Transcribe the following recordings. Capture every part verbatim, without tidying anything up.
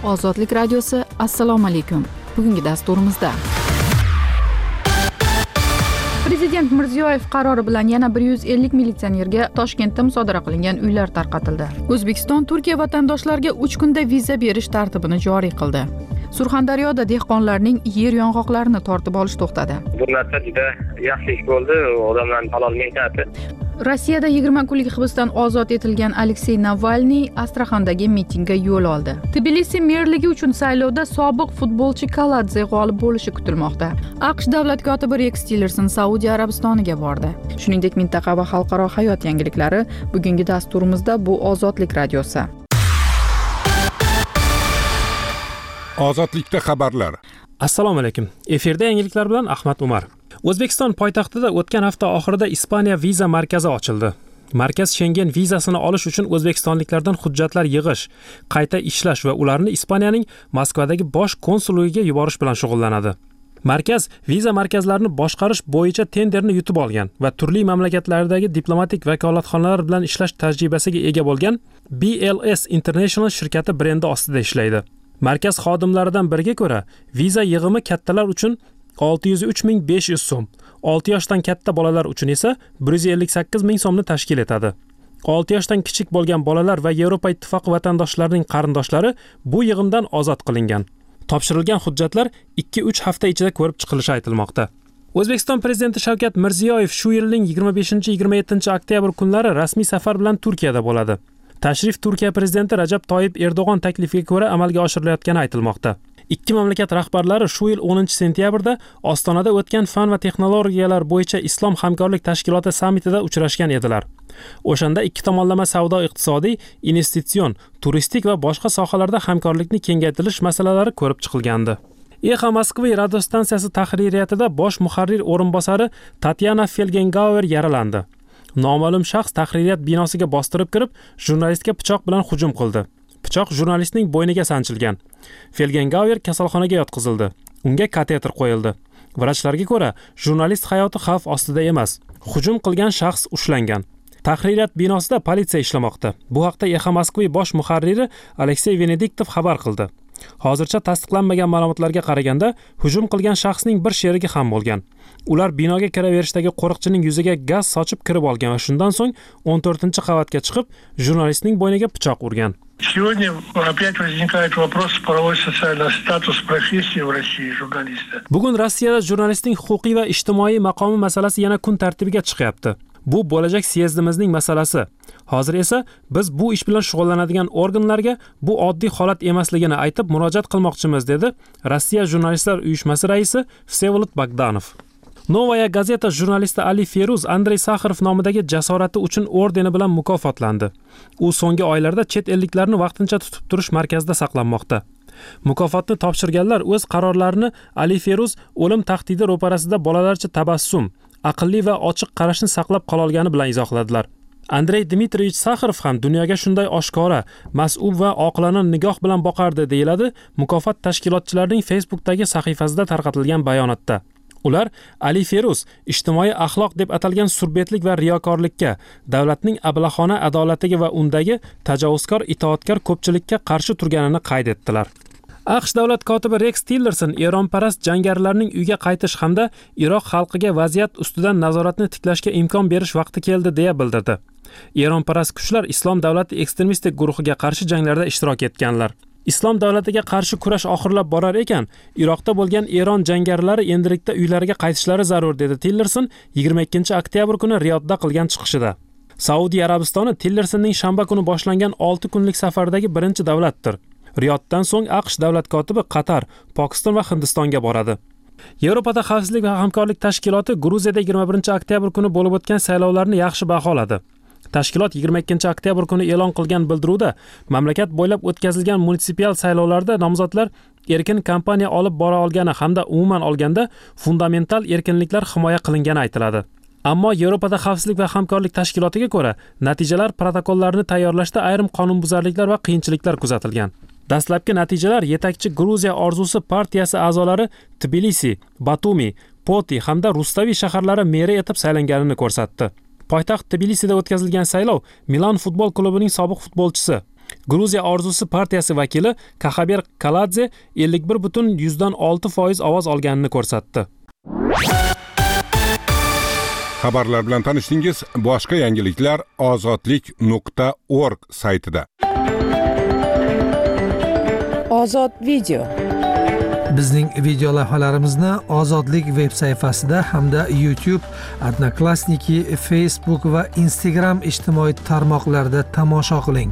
Ozodlik radiosi, assalomu alaykum. Bugungi dasturimizda Prezident Mirziyoyev qarori bilan yana bir yuz ellik militsionerga Toshkentda musodara qilingan uylar tarqatildi. O'zbekiston Turkiya vatandoshlariga uch kunda viza berish tartibini joriy qildi. Surxondaryoda dehqonlarning yer yong'oqlarini tortib olish to'xtadi. Bu narsa juda yaxshi ish bo'ldi, odamlarning halol mehnati. Rossiyada yigirma kunlik hibsdan ozod etilgan Aleksey Navalniy Astraxandagi mitingga yo'l oldi. Tbilisi merligi uchun saylovda sobiq futbolchi Kaladze g'olib bo'lishi kutilmoqda. AQSh davlat kotibi Rex Tillerson Saudiya Arabistoniga bordi. Shuningdek, mintaqa va xalqaro hayot yangiliklari bugungi dasturimizda bu Ozodlik radiosi. Ozodlikda xabarlar. Assalomu alaykum. Efirda yangiliklar bilan Ahmad Umar. O'zbekiston poytaxtida o'tgan hafta oxirida Ispaniya viza markazi ochildi. Markaz Schengen vizasini olish uchun o'zbekistonliklardan hujjatlar yig'ish, qayta ishlash va ularni Ispaniyaning Moskvadagi bosh konsulligiga yuborish bilan shug'ullanadi. Markaz viza markazlarini boshqarish bo'yicha tenderni yutib olgan va turli mamlakatlardagi diplomatik vakolatxonalar bilan ishlash tajribasiga ega bo'lgan B L S International shirkati brendi ostida ishlaydi. Markaz xodimlaridan biriga ko'ra, viza yig'imi kattalar uchun olti yuz uch ming besh yuz so'm, olti yoshdan katta bolalar uchun esa bir yuz ellik sakkiz ming so'mni tashkil etadi. olti yoshdan kichik bo'lgan bolalar va Yevropa Ittifoqi vatandoshlarining qarindoshlari bu yig'imdan ozod qilingan. Topshirilgan hujjatlar ikki uch hafta ichida ko'rib chiqilishi aytilmoqda. O'zbekiston prezidenti Shavkat Mirziyoyev shu yilning yigirma beshinchi yigirma yettinchi oktyabr kunlari rasmiy safar bilan Turkiyada bo'ladi. Tashrif Turkiya prezidenti Rajab Toyyib Erdo'g'on taklifiga ko'ra amalga oshirilayotgani aytilmoqda. Ikki mamlakat rahbarlari shu yil o'ninchi sentyabrda Ostonada o'tgan fan va texnologiyalar bo'yicha Islom hamkorlik tashkiloti sammitida uchrashgan edilar. O'shanda ikki tomonlama savdo-iqtisodiy, investitsion, turistik va boshqa sohalarda hamkorlikni kengaytirish masalalari ko'rib chiqilgandi. Exa Moskva radiostansiyasi tahririyatida bosh muharrir o'rinbosari Tatyana Felgengauer yaralandi. Noma'lum shaxs tahririyat binosiga bostirib kirib, jurnalistga pichoq bilan hujum qildi. Pichoq jurnalistning bo'yniga sanchilgan. Felgengauer kasalxonaga yotqizildi. Unga kateter qo'yildi. Vrachlarga ko'ra, jurnalist hayoti xavf ostida emas. Hujum qilgan shaxs ushlangan. Tahririyat binosida politsiya ishlamoqda. Bu haqda Exa Moskva bosh muharriri Aleksey Venediktov xabar qildi. Hozircha tasdiqlanmagan ma'lumotlarga qaraganda, hujum qilgan shaxsning bir sherigi ham bo'lgan. Ular binoga kiraverishdagi qo'riqchining yuziga gaz sochib kirib olgan va shundan so'ng o'n to'rtinchi qavatga chiqib, jurnalistning bo'yniga pichoq urgan. Сегодня опять возникает вопрос правовой социальный статус профессии в России журналиста. Bugun Rossiyada jurnalistning huquqiy va ijtimoiy maqomi masalasi yana kun tartibiga chiqyapti. Bu bo'lajak syezdimizning masalasi. Hozir esa biz bu ish bilan shug'ullanadigan organlarga bu oddiy holat emasligini aytib murojaat qilmoqchimiz, dedi Rossiya jurnalistlar uyushmasi raisi Vsevolod Bogdanov. Novaya gazeta jurnalisti Ali Feruz Andrey Saxarov nomidagi jasorati uchun ordeni bilan mukofotlandi. U so'nggi oylarda chet elliklarni vaqtincha tutib turish markazida saqlanmoqda. Mukofotni topshirganlar o'z qarorlarini Ali Feruz o'lim tahdidi ro'parasida bolalarcha tabassum, aqlli va ochiq qarashni saqlab qololgani bilan izohladilar. Andrey Dmitrievich Saxarov ham dunyoga shunday oshkora, mas'ul va oqilona nigoh bilan boqardi, deyiladi mukofot tashkilotchilarining Facebookdagi sahifasida tarqatilgan bayonotda. Ular Ali Feruz ijtimoiy axloq deb atalgan surbetlik va riyokorlikka, davlatning ablahona adolatiga va undagi tajovuzkor itoatkor ko'pchilikka qarshi turganini qayd etdilar. AQSh davlat kotibi Rex Tillerson Eronparast jangarilarning uyga qaytish hamda Iroq xalqiga vaziyat ustidan nazoratni tiklashga imkon berish vaqti keldi deya bildirdi. Eronparast kuchlar Islom davlati ekstremistik guruhiga qarshi janglarda ishtirok etganlar. Islom davlatiga qarshi kurash oxirlab borar ekan, Iroqda bo'lgan Eron jangarilari endilikda uylariga qaytishlari zarur, dedi Tillerson yigirma ikkinchi oktyabr kuni Riyodda qilgan chiqishida. Saudiya Arabistoni Tillersonning shanba kuni boshlangan olti kunlik safardagi birinchi davlatdir. Riyoddan so'ng AQSh davlat kotibi Qatar, Pokiston va Hindistonga boradi. Yevropada xavfsizlik va hamkorlik tashkiloti Gruziyada yigirma birinchi oktyabr kuni bo'lib o'tgan saylovlarni yaxshi baholadi. Tashkilot yigirma ikkinchi oktyabr kuni e'lon qilgan bildiruvda mamlakat bo'ylab o'tkazilgan munitsipal saylovlarda nomzodlar erkin kampaniya olib bora olgani hamda umuman olganda fundamental erkinliklar himoya qilingani aytiladi. Ammo Yevropada xavfsizlik va hamkorlik tashkilotiga ko'ra, natijalar protokollarini tayyorlashda ayrim qonunbuzarliklar va qiyinchiliklar kuzatilgan. Dastlabki natijalar yetakchi Gruziya orzusi partiyasi a'zolari Tbilisi, Batumi, Poti hamda Rustavi shaharlari meri etib saylanganini ko'rsatdi. Poytaxt Tbilisida o'tkazilgan saylov Milan futbol klubining sobiq futbolchisi Gruziya orzusi partiyasi vakili Kaxaber Kaladze ellik bir butun yuzdan olti foiz ovoz olganini ko'rsatdi. Xabarlar bilan tanishdingiz. Boshqa yangiliklar ozodlik nuqta org saytida. Ozod video. Bizning video lavhalarimizni Ozodlik veb sayfasida hamda YouTube, Odnoklassniki, Facebook va Instagram ijtimoiy tarmoqlarida tomosha qiling.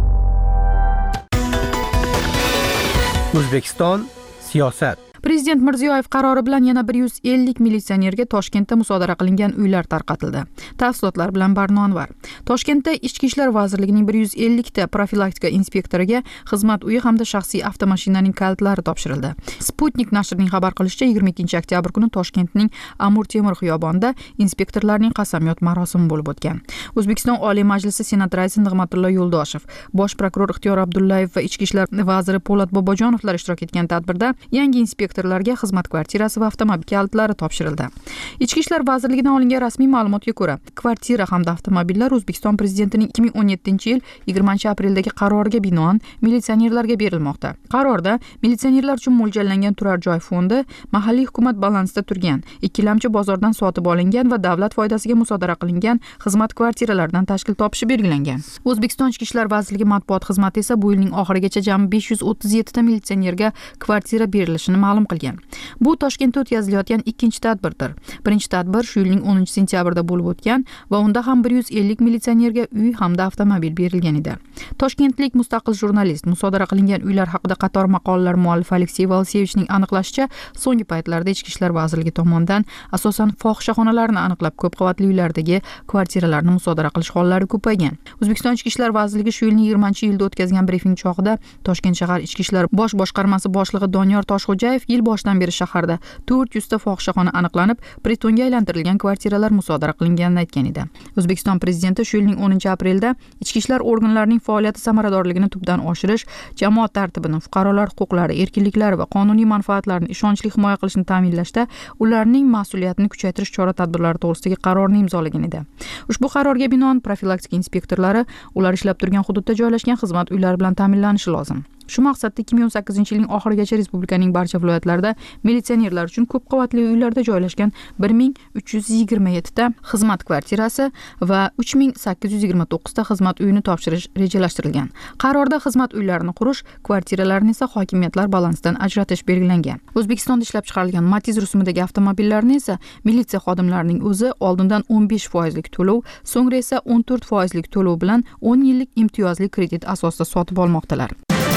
O'zbekiston siyosat. Prezident Mirziyoyev qarori bilan yana bir yuz ellik militsionerga Toshkentda musodara qilingan uylar tarqatildi. Tafsilotlar bilan Barno Anvar. Toshkentda Ichki ishlar vazirligining bir yuz ellik ta profilaktika inspektoriga xizmat uyi hamda shaxsiy avtomashinaning kalitlari topshirildi. Sputnik nashrining xabar qilishicha, yigirma ikkinchi oktyabr kuni Toshkentning Amur Temur xiyobonida inspektorlarning qasamyod marosimi bo'lib o'tgan. O'zbekiston Oliy Majlisi Senat raisi Nig'matullo Yo'ldoshev, Bosh prokuror Ixtiyor Abdullayev va Ichki ishlar vaziri Po'lat Bobojonovlar ishtirok etgan tadbirda yangi inspektorlarga xizmat kvartirasi va avtomobil kalitlari topshirildi. Ichki ishlar vazirligidan olingan rasmiy ma'lumotga ko'ra, kvartira hamda avtomobillar O'zbekiston prezidentining ikki ming o'n yettinchi yil yigirmanchi apreldagi qaroriga binoan militsionerlarga berilmoqda. Qarorda militsionerlar uchun mo'ljallangan turar joy fondi mahalliy hukumat balansida turgan, ikkilamchi bozordan sotib olingan va davlat foydasiga musodara qilingan xizmat kvartiralardan tashkil topishi belgilangan. O'zbekiston Ichki ishlar vazirligi matbuot xizmati esa bu yilning oxirigacha jami besh yuz o'ttiz yetti ta militsionerga kvartira berilishini ma'lum qilgan. Bu Toshkentda o'tkazilayotgan ikkinchi tadbirdir. Birinchi tadbir shu yilning o'ninchi sentyabrida bo'lib o'tgan va unda ham bir yuz ellik militsionerga uy hamda avtomobil berilgan edi. Toshkentlik mustaqil jurnalist musodara qilingan uylar haqida qator maqolalar muallifi Aleksey Valsevichning aniqlashicha, so'nggi paytlarda Ichki ishlar vazirligi tomonidan asosan fohishaxonalarni aniqlab ko'p qavatli uylardagi kvartiralarni musodara qilish hollari ko'paygan. O'zbekiston Ichki ishlar vazirligi shu yilning yigirmanchi yilda o'tkazgan brifing chog'ida Toshkent shahar Ichki ishlar bosh boshqarmasi boshlig'i Doniyor Toshxo'jayev yil boshidan beri shaharda to'rt yuz ta fohishaxona aniqlanib, pritonga aylantirilgan kvartiralar musodara qilinganini aytgan edi. O'zbekiston prezidenti shu yilning o'ninchi aprelda ichki ishlar organlarining faoliyati samaradorligini tubdan oshirish, jamoat tartibini, fuqarolar huquqlari, erkinliklari va qonuniy manfaatlarini ishonchli himoya qilishni ta'minlashda ularning mas'uliyatini kuchaytirish chora-tadbirlari to'g'risidagi qarorni imzolagan edi. Ushbu qarorga binoan profilaktika inspektorlari ular ishlab turgan hududda joylashgan xizmat uylari bilan ta'minlanishi lozim. Shu maqsadda ikki ming o'n sakkizinchi yilning oxirigacha respublikaning barcha viloyatlarida militsionerlar uchun ko'p qavatli uylarda joylashgan bir ming uch yuz yigirma yetti ta xizmat kvartirasi va uch ming sakkiz yuz yigirma to'qqiz ta xizmat uyini topshirish rejalashtirilgan. Qarorda xizmat uylarini qurish, kvartiralarni esa hokimiyatlar balansidan ajratish belgilangan. O'zbekistonda ishlab chiqarilgan Matiz rusumidagi avtomobillarni esa militsiya xodimlarining o'zi oldindan o'n besh foizlik to'lov, so'ngra esa o'n to'rt foizlik to'lov bilan o'n yillik imtiyozli kredit asosida sotib olmoqdalar.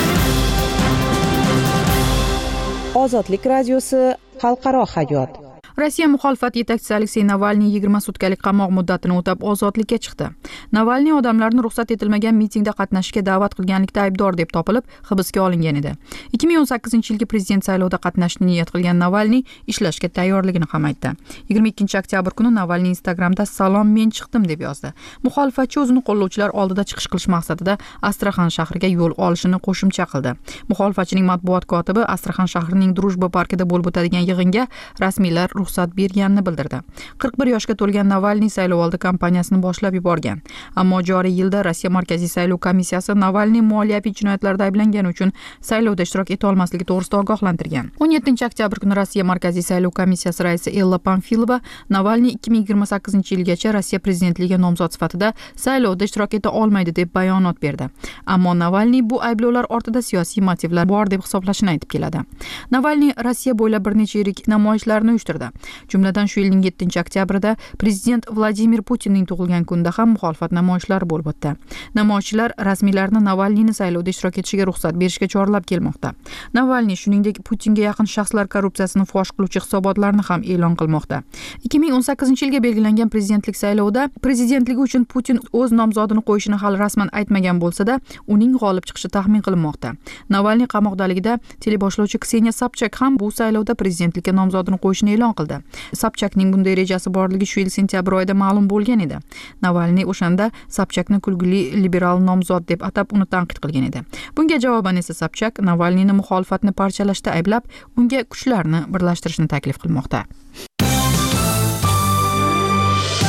Ozodlik radiosi xalqaro hayot. Rossiya muxolifat yetakchisi Aleksey Navalniy yigirma sutkalik qamoq muddatini o'tab ozodlikka chiqdi. Navalniy odamlarni ruxsat etilmagan mitingda qatnashishga da'vat qilganlikda aybdor deb topilib, hibsga olingan edi. ikki ming o'n sakkizinchi yilgi prezident saylovida qatnashishni niyat qilgan Navalniy ishlashga tayyorligini ham aytdi. yigirma ikkinchi oktyabr kuni Navalniy Instagramda "Salom, men chiqdim" deb yozdi. Muxolifatchi o'zini qo'llovchilar oldida chiqish qilish maqsadida Astraxan shahriga yo'l olishini qo'shimcha qildi. Muxolifatchining matbuot kotibi Astraxan shahrining Drujba parkida bo'lib o'tadigan yig'inga rasmiylar ruxsat berganini bildirdi. qirq bir yoshga to'lgan Navalniy saylovoldi kampaniyasini boshlab yuborgan. Ammo joriy yilda Rossiya Markaziy saylov komissiyasi Navalniy moliyaviy jinoyatlarda ayblangani uchun saylovda ishtirok eta olmasligi to'g'risida ogohlantirgan. o'n yettinchi oktyabr kuni Rossiya Markaziy saylov komissiyasi raisi Ella Panfilova Navalniy ikki ming yigirma sakkizinchi yilgacha Rossiya prezidentligiga nomzod sifatida saylovda ishtirok eta olmaydi deb bayonot berdi. Ammo Navalniy bu ayblovlar ortida siyosiy motivlar bor deb hisoblashini aytib keladi. Navalniy Rossiya bo'ylab bir necha yirik namoyishlarni uyushtirdi. Jumladan shu yilning yettinchi oktyabrida prezident Vladimir Putinning tug'ilgan kunida ham muxolifat namoyishlari bo'lib o'tdi. Namoyishchilar rasmiylarni Navalniyni saylovda ishtirok etishiga ruxsat berishga chorlab kelmoqda. Navalniy shuningdek Putinga yaqin shaxslar korrupsiyasini fosh qiluvchi hisobotlarni ham e'lon qilmoqda. ikki ming o'n sakkizinchi yilga belgilangan prezidentlik saylovida prezidentligi uchun Putin o'z nomzodini qo'yishini hali rasman aytmagan bo'lsa-da, uning g'olib chiqishi taxmin qilinmoqda. Navalniy qamoqdaligida teleboshlovchi Kseniya Sobchak ham bu saylovda prezidentlikka nomzodini qo'yishini e'lon qildi. Sobchakning bunday rejasi borligi shu yil sentyabr oyida ma'lum bo'lgan edi. Navalniy o'shanda Sobchakni kulgili liberal nomzod deb atab uni tanqid qilgan edi. Bunga javoban esa Sobchak Navalniyni muxolifatni parchalashda ayblab, unga kuchlarni birlashtirishni taklif qilmoqda.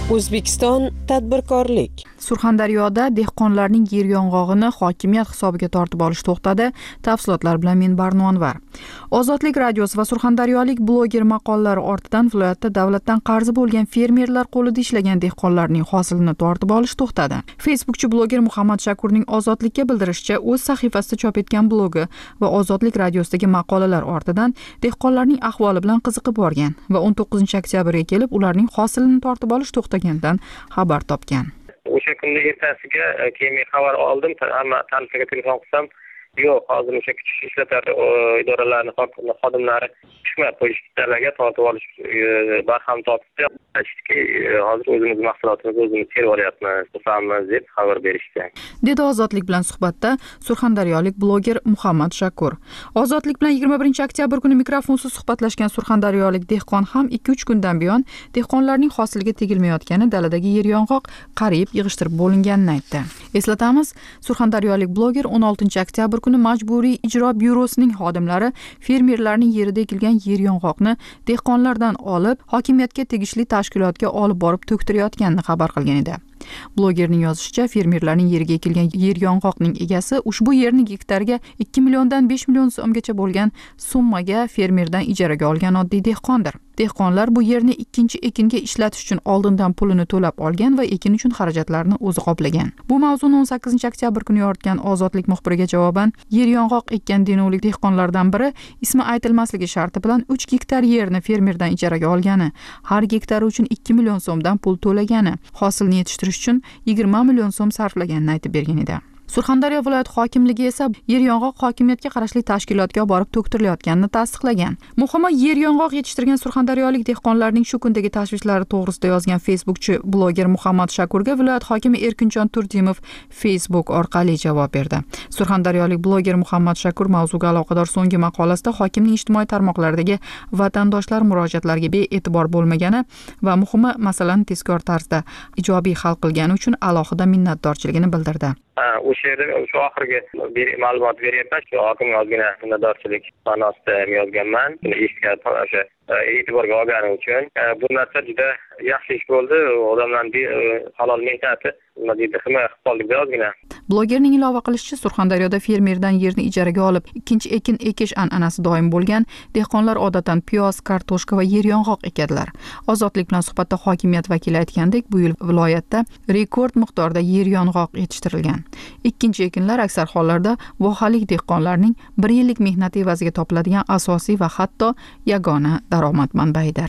O'zbekiston tadbirkorlik. Surxondaryoda dehqonlarning yer yong'og'ini hokimiyat hisobiga tortib olish to'xtadi. Tafsilotlar bilan men Barno Anvar. Ozodlik radiosi va surxondaryolik bloger maqollari ortidan viloyatda davlatdan qarzi bo'lgan fermerlar qo'lida ishlagan dehqonlarning hosilini tortib olish to'xtadi. Facebookchi bloger Muhammad Shakurning Ozodlikka bildirishicha, o'z sahifasida chop etgan blogi va Ozodlik radiosidagi maqolalar ortidan dehqonlarning ahvoli bilan qiziqib borgan va o'n to'qqizinchi oktyabrga kelib ularning hosilini tortib olish to'xtaganidan xabar topgan. O'sha kunda ertasiga keyin men xabar oldim, hamma tanishlarga telefon qilsam, yo'q, hozir o'sha kuch ishlatar idoralarning xodimlari tushmay qo'yishlarga tortib olish barham topdi. Aytishdiki, hozir o'zimiz mahsulotimizni o'zimiz terib olyapmiz, qilamiz deb xabar berishdi. Dedi Ozodlik bilan suhbatda surxondaryolik bloger Muhammad Shakur. Ozodlik bilan yigirma birinchi oktyabr kuni mikrofonsiz suhbatlashgan surxondaryolik dehqon ham ikki uch kundan buyon dehqonlarning hosiliga tegilmayotgani, daladagi yer yong'oq qariyib yig'ishtirib bo'linganini aytdi. Eslatamiz, surxondaryolik bloger o'n oltinchi oktyabr kuni Majburiy ijro byurosining xodimlari fermerlarning yerida ekilgan yer yong'oqni dehqonlardan olib, hokimiyatga tegishli tashkilotga olib borib to'ktirayotganini xabar qilgan edi. Blogerning yozishicha, fermerlarning yeriga ekilgan yer yong'oqning egasi ushbu yerni gektariga ikki milliondan besh million so'mgacha bo'lgan summaga fermerdan ijaraga olgan oddiy dehqondir. Dehqonlar bu yerni ikkinchi ekinga ishlatish uchun oldindan pulini to'lab olgan va ekin uchun xarajatlarni o'zi qoplagan. Bu mavzuni o'n sakkizinchi oktyabr kuni yoritgan Ozodlik muxbiriga javoban, yer yong'oq ekkan denovlik dehqonlardan biri ismi aytilmasligi sharti bilan uch gektar yerni fermerdan ijaraga olgani, har gektari uchun ikki million so'mdan pul to'lagani, hosilni yetishtirish uchun yigirma million so'm sarflaganini aytib bergan edi. Surxondaryo viloyat hokimligi esa yer yong'oq hokimiyatga qarashli tashkilotga borib to'ktirilayotganini tasdiqlagan. Muhimi, yer yong'oq yetishtirgan surxondaryolik dehqonlarning shu kundagi tashvishlari to'g'risida yozgan Facebookchi bloger Muhammad Shakurga viloyat hokimi Erkinjon Turdimov Facebook orqali javob berdi. Surxondaryolik bloger Muhammad Shakur mavzuga aloqador so'nggi maqolasida hokimning ijtimoiy tarmoqlardagi vatandoshlar murojaatlariga bee'tibor bo'lmagani va muhimi masalani tezkor tarzda ijobiy hal qilgani uchun alohida minnatdorchiligini bildirdi. O'sha yerda o'sha oxirgi ma'lumot beryapman, shu hokim yozgan minnatdorchilik ma'nosida yozganman. Eshitgan o'sha e'tiborga olgani uchun bu narsa juda yaxshi ish bo'ldi. Odamlarning halol mehnati nima deydi, himoya qilib qoldik ozgina. Blogerning ilova qilishicha, Surxondaryoda fermerdan yerni ijaraga olib ikkinchi ekin ekish an'anasi doim bo'lgan. Dehqonlar odatdan piyoz, kartoshka va yer yong'oq ekadilar. Ozodlik bilan suhbatda hokimiyat vakili aytgandek, bu yil viloyatda rekord miqdorda yer yong'oq yetishtirilgan. Ikkinchi ekinlar aksar hollarda vohalik dehqonlarning bir yillik mehnati evaziga topiladigan asosiy va hatto yagona daromad manbaidir.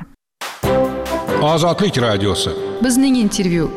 Ozodlik radiosi. Bizning intervyu.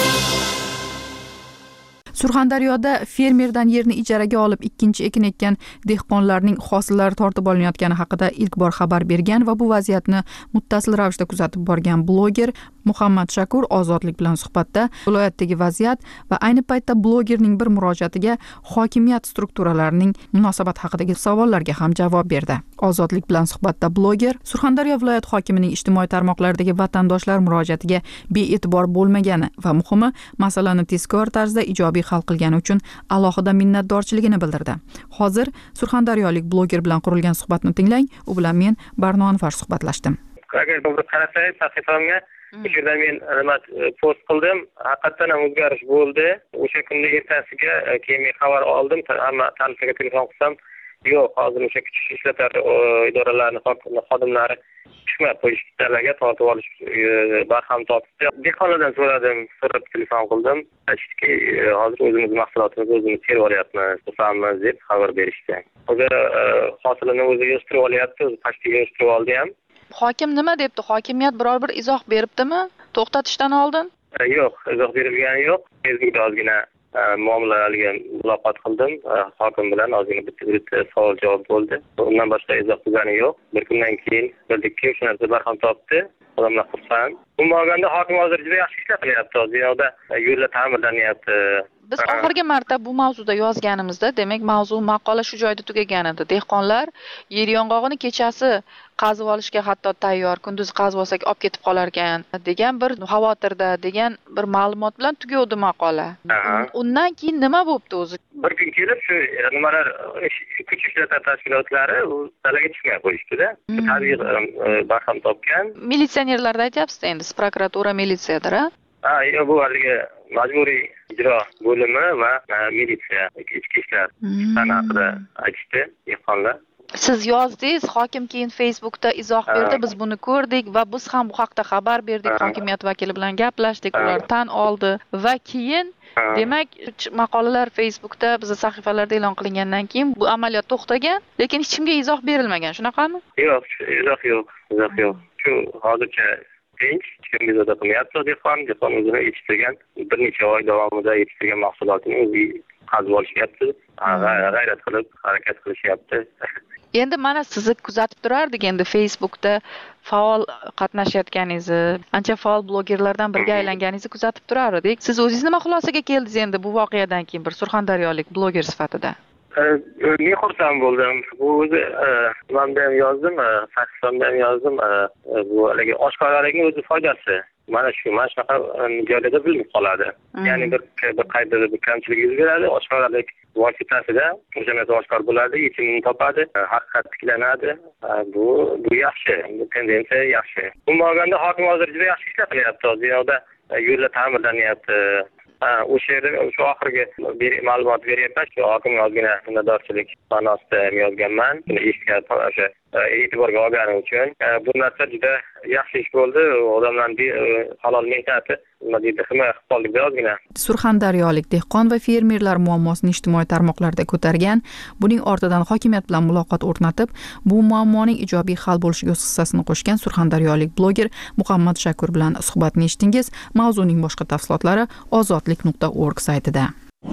Surxondaryoda fermerdan yerni ijaraga olib ikkinchi ekin ekkan dehqonlarning hosillari tortib olinayotgani haqida ilk bor xabar bergan va bu vaziyatni muttasil ravishda kuzatib borgan bloger Muhammad Shakur Ozodlik bilan suhbatda viloyatdagi vaziyat va ayni paytda blogerning bir murojaatiga hokimiyat strukturalarining munosabat haqidagi savollarga ham javob berdi. Ozodlik bilan suhbatda bloger Surxondaryo viloyat hokimining ijtimoiy tarmoqlardagi vatandoshlar murojaatiga bee'tibor bo'lmagani va muhimi masalani tezkor tarzda ijobiy hal qilgani uchun alohida minnatdorchiligini bildirdi. Hozir surxondaryolik bloger bilan qurilgan suhbatni tinglang. U bilan men Barno Anvar suhbatlashdim. Agar to'g'ri qarasangiz, sahifamga o'sha yerda men nima post qildim, haqiqatan ham o'zgarish bo'ldi. O'sha kunda ertasiga keyin men xabar oldim, hamma tanishlarga telefon qilsam, yo'q, hozir o'sha kuch ishlatar idoralarning xodimlari tushmay qo'yishlarga tortib olish barham topdi. Dehqonlardan so'radim, so'rab telefon qildim. Aytishdiki, hozir o'zimiz mahsulotimizni o'zimiz terib olyapmiz, qilamiz deb xabar berishdi. Hozir hosilini o'zi yig'ishtirib olyapti, o'zi pashtaga yig'ishtirib oldi ham. Hokim nima debdi? Hokimiyat biror bir izoh beribdimi to'xtatishdan oldin? Yo'q, izoh berilgani yo'q. Facebookda ozgina muomalalarga muloqot qildim. Hokim bilan ozgina bitta-bitta savol javob bo'ldi. Undan boshqa izoh qilgani yo'q. Bir kundan keyin bildikki, o'sha narsa barham topdi. Odamlar xursand. Umuman olganda hokim hozir juda yaxshi ishlar qilyapti. Binoda yo'llar ta'mirlanyapti. Biz oxirgi marta bu mavzuda yozganimizda, demak, mavzu maqola shu joyda tugagan edi. Dehqonlar yer yong'og'ini kechasi qazib olishga hatto tayyor, kunduz qazib olsak olib ketib qolar ekan degan bir xavotirda degan bir ma'lumot bilan tugadi maqola. Undan keyin nima bo'libdi o'zi? Bir kun kelib shu nimalar kuch ishlatar tashkilotlari dalaga chiqmay qo'yishdi-da. Tabiiy barham topgan. Militsionerlarda aytyapsiz endi, prokuratura militsiyadar-a? Ha, yo'q, bu haligi majburiy ijro bo'limi va militsiya, ichki ishlar ishlar haqida aytishdi dehqonlar. Siz yozdingiz, hokim keyin Facebookda izoh berdi, biz buni ko'rdik va biz ham bu haqda xabar berdik, hokimiyat vakili bilan gaplashdik, ular tan oldi va keyin demak, maqolalar Facebookda bizning sahifalarda e'lon qilingandan keyin bu amaliyot to'xtagan, lekin hech kimga izoh berilmagan, shunaqami? Yo'q, izoh yo'q, izoh yo'q. Shu hozircha tinch, hech kim izoh qilmayapti, dehqon, dehqon o'zini yetishtirgan, bir necha oy davomida yetishtirgan mahsulotini o'zi qazib olishyapti, g'ayrat qilib harakat qilishyapti. Endi mana sizni kuzatib turardik, endi Facebookda faol qatnashayotganingizni, ancha faol blogerlardan biriga aylanganingizni kuzatib turar edik. Siz o'zingiz nima xulosaga keldingiz endi bu voqeadan keyin bir surxondaryolik bloger sifatida? Men xursand bo'ldim. Bu o'zi nimamda ham yozdim, sahifamda ham yozdim. Bu haligi oshkoralikning o'zi foydasi. Mana shu, mana shunaqa joylarda bilinib qoladi. Ya'ni bir bir qayda bir kamchilik yuz beradi, oshkoralik vositasida o'sha narsa oshkor bo'ladi, yechimini topadi, haqiqat tiklanadi. Bu bu yaxshi, bu tendensiya yaxshi. Umuman olganda hokim hozir juda yaxshi ishlar qilyapti. Dunyoda yo'llar ta'mirlanyapti. O'sha yerda shu oxirgi ma'lumot beryapman, shu hokim yozgan minnatdorchilik ma'nosida yozganman. Buni eshitgan o'sha e'tiborga olgani uchun bu narsa juda yaxshi ish bo'ldi. Odamlarning halol mehnati nima deydi, himoya qilib qoldik ozgina. Surxondaryolik dehqon va fermerlar muammosini ijtimoiy tarmoqlarda ko'targan, buning ortidan hokimiyat bilan muloqot o'rnatib, bu muammoning ijobiy hal bo'lishiga o'z hissasini qo'shgan surxondaryolik bloger Muhammad Shakur bilan suhbatni eshitdingiz. Mavzuning boshqa tafsilotlari ozodlik nuqta org saytida.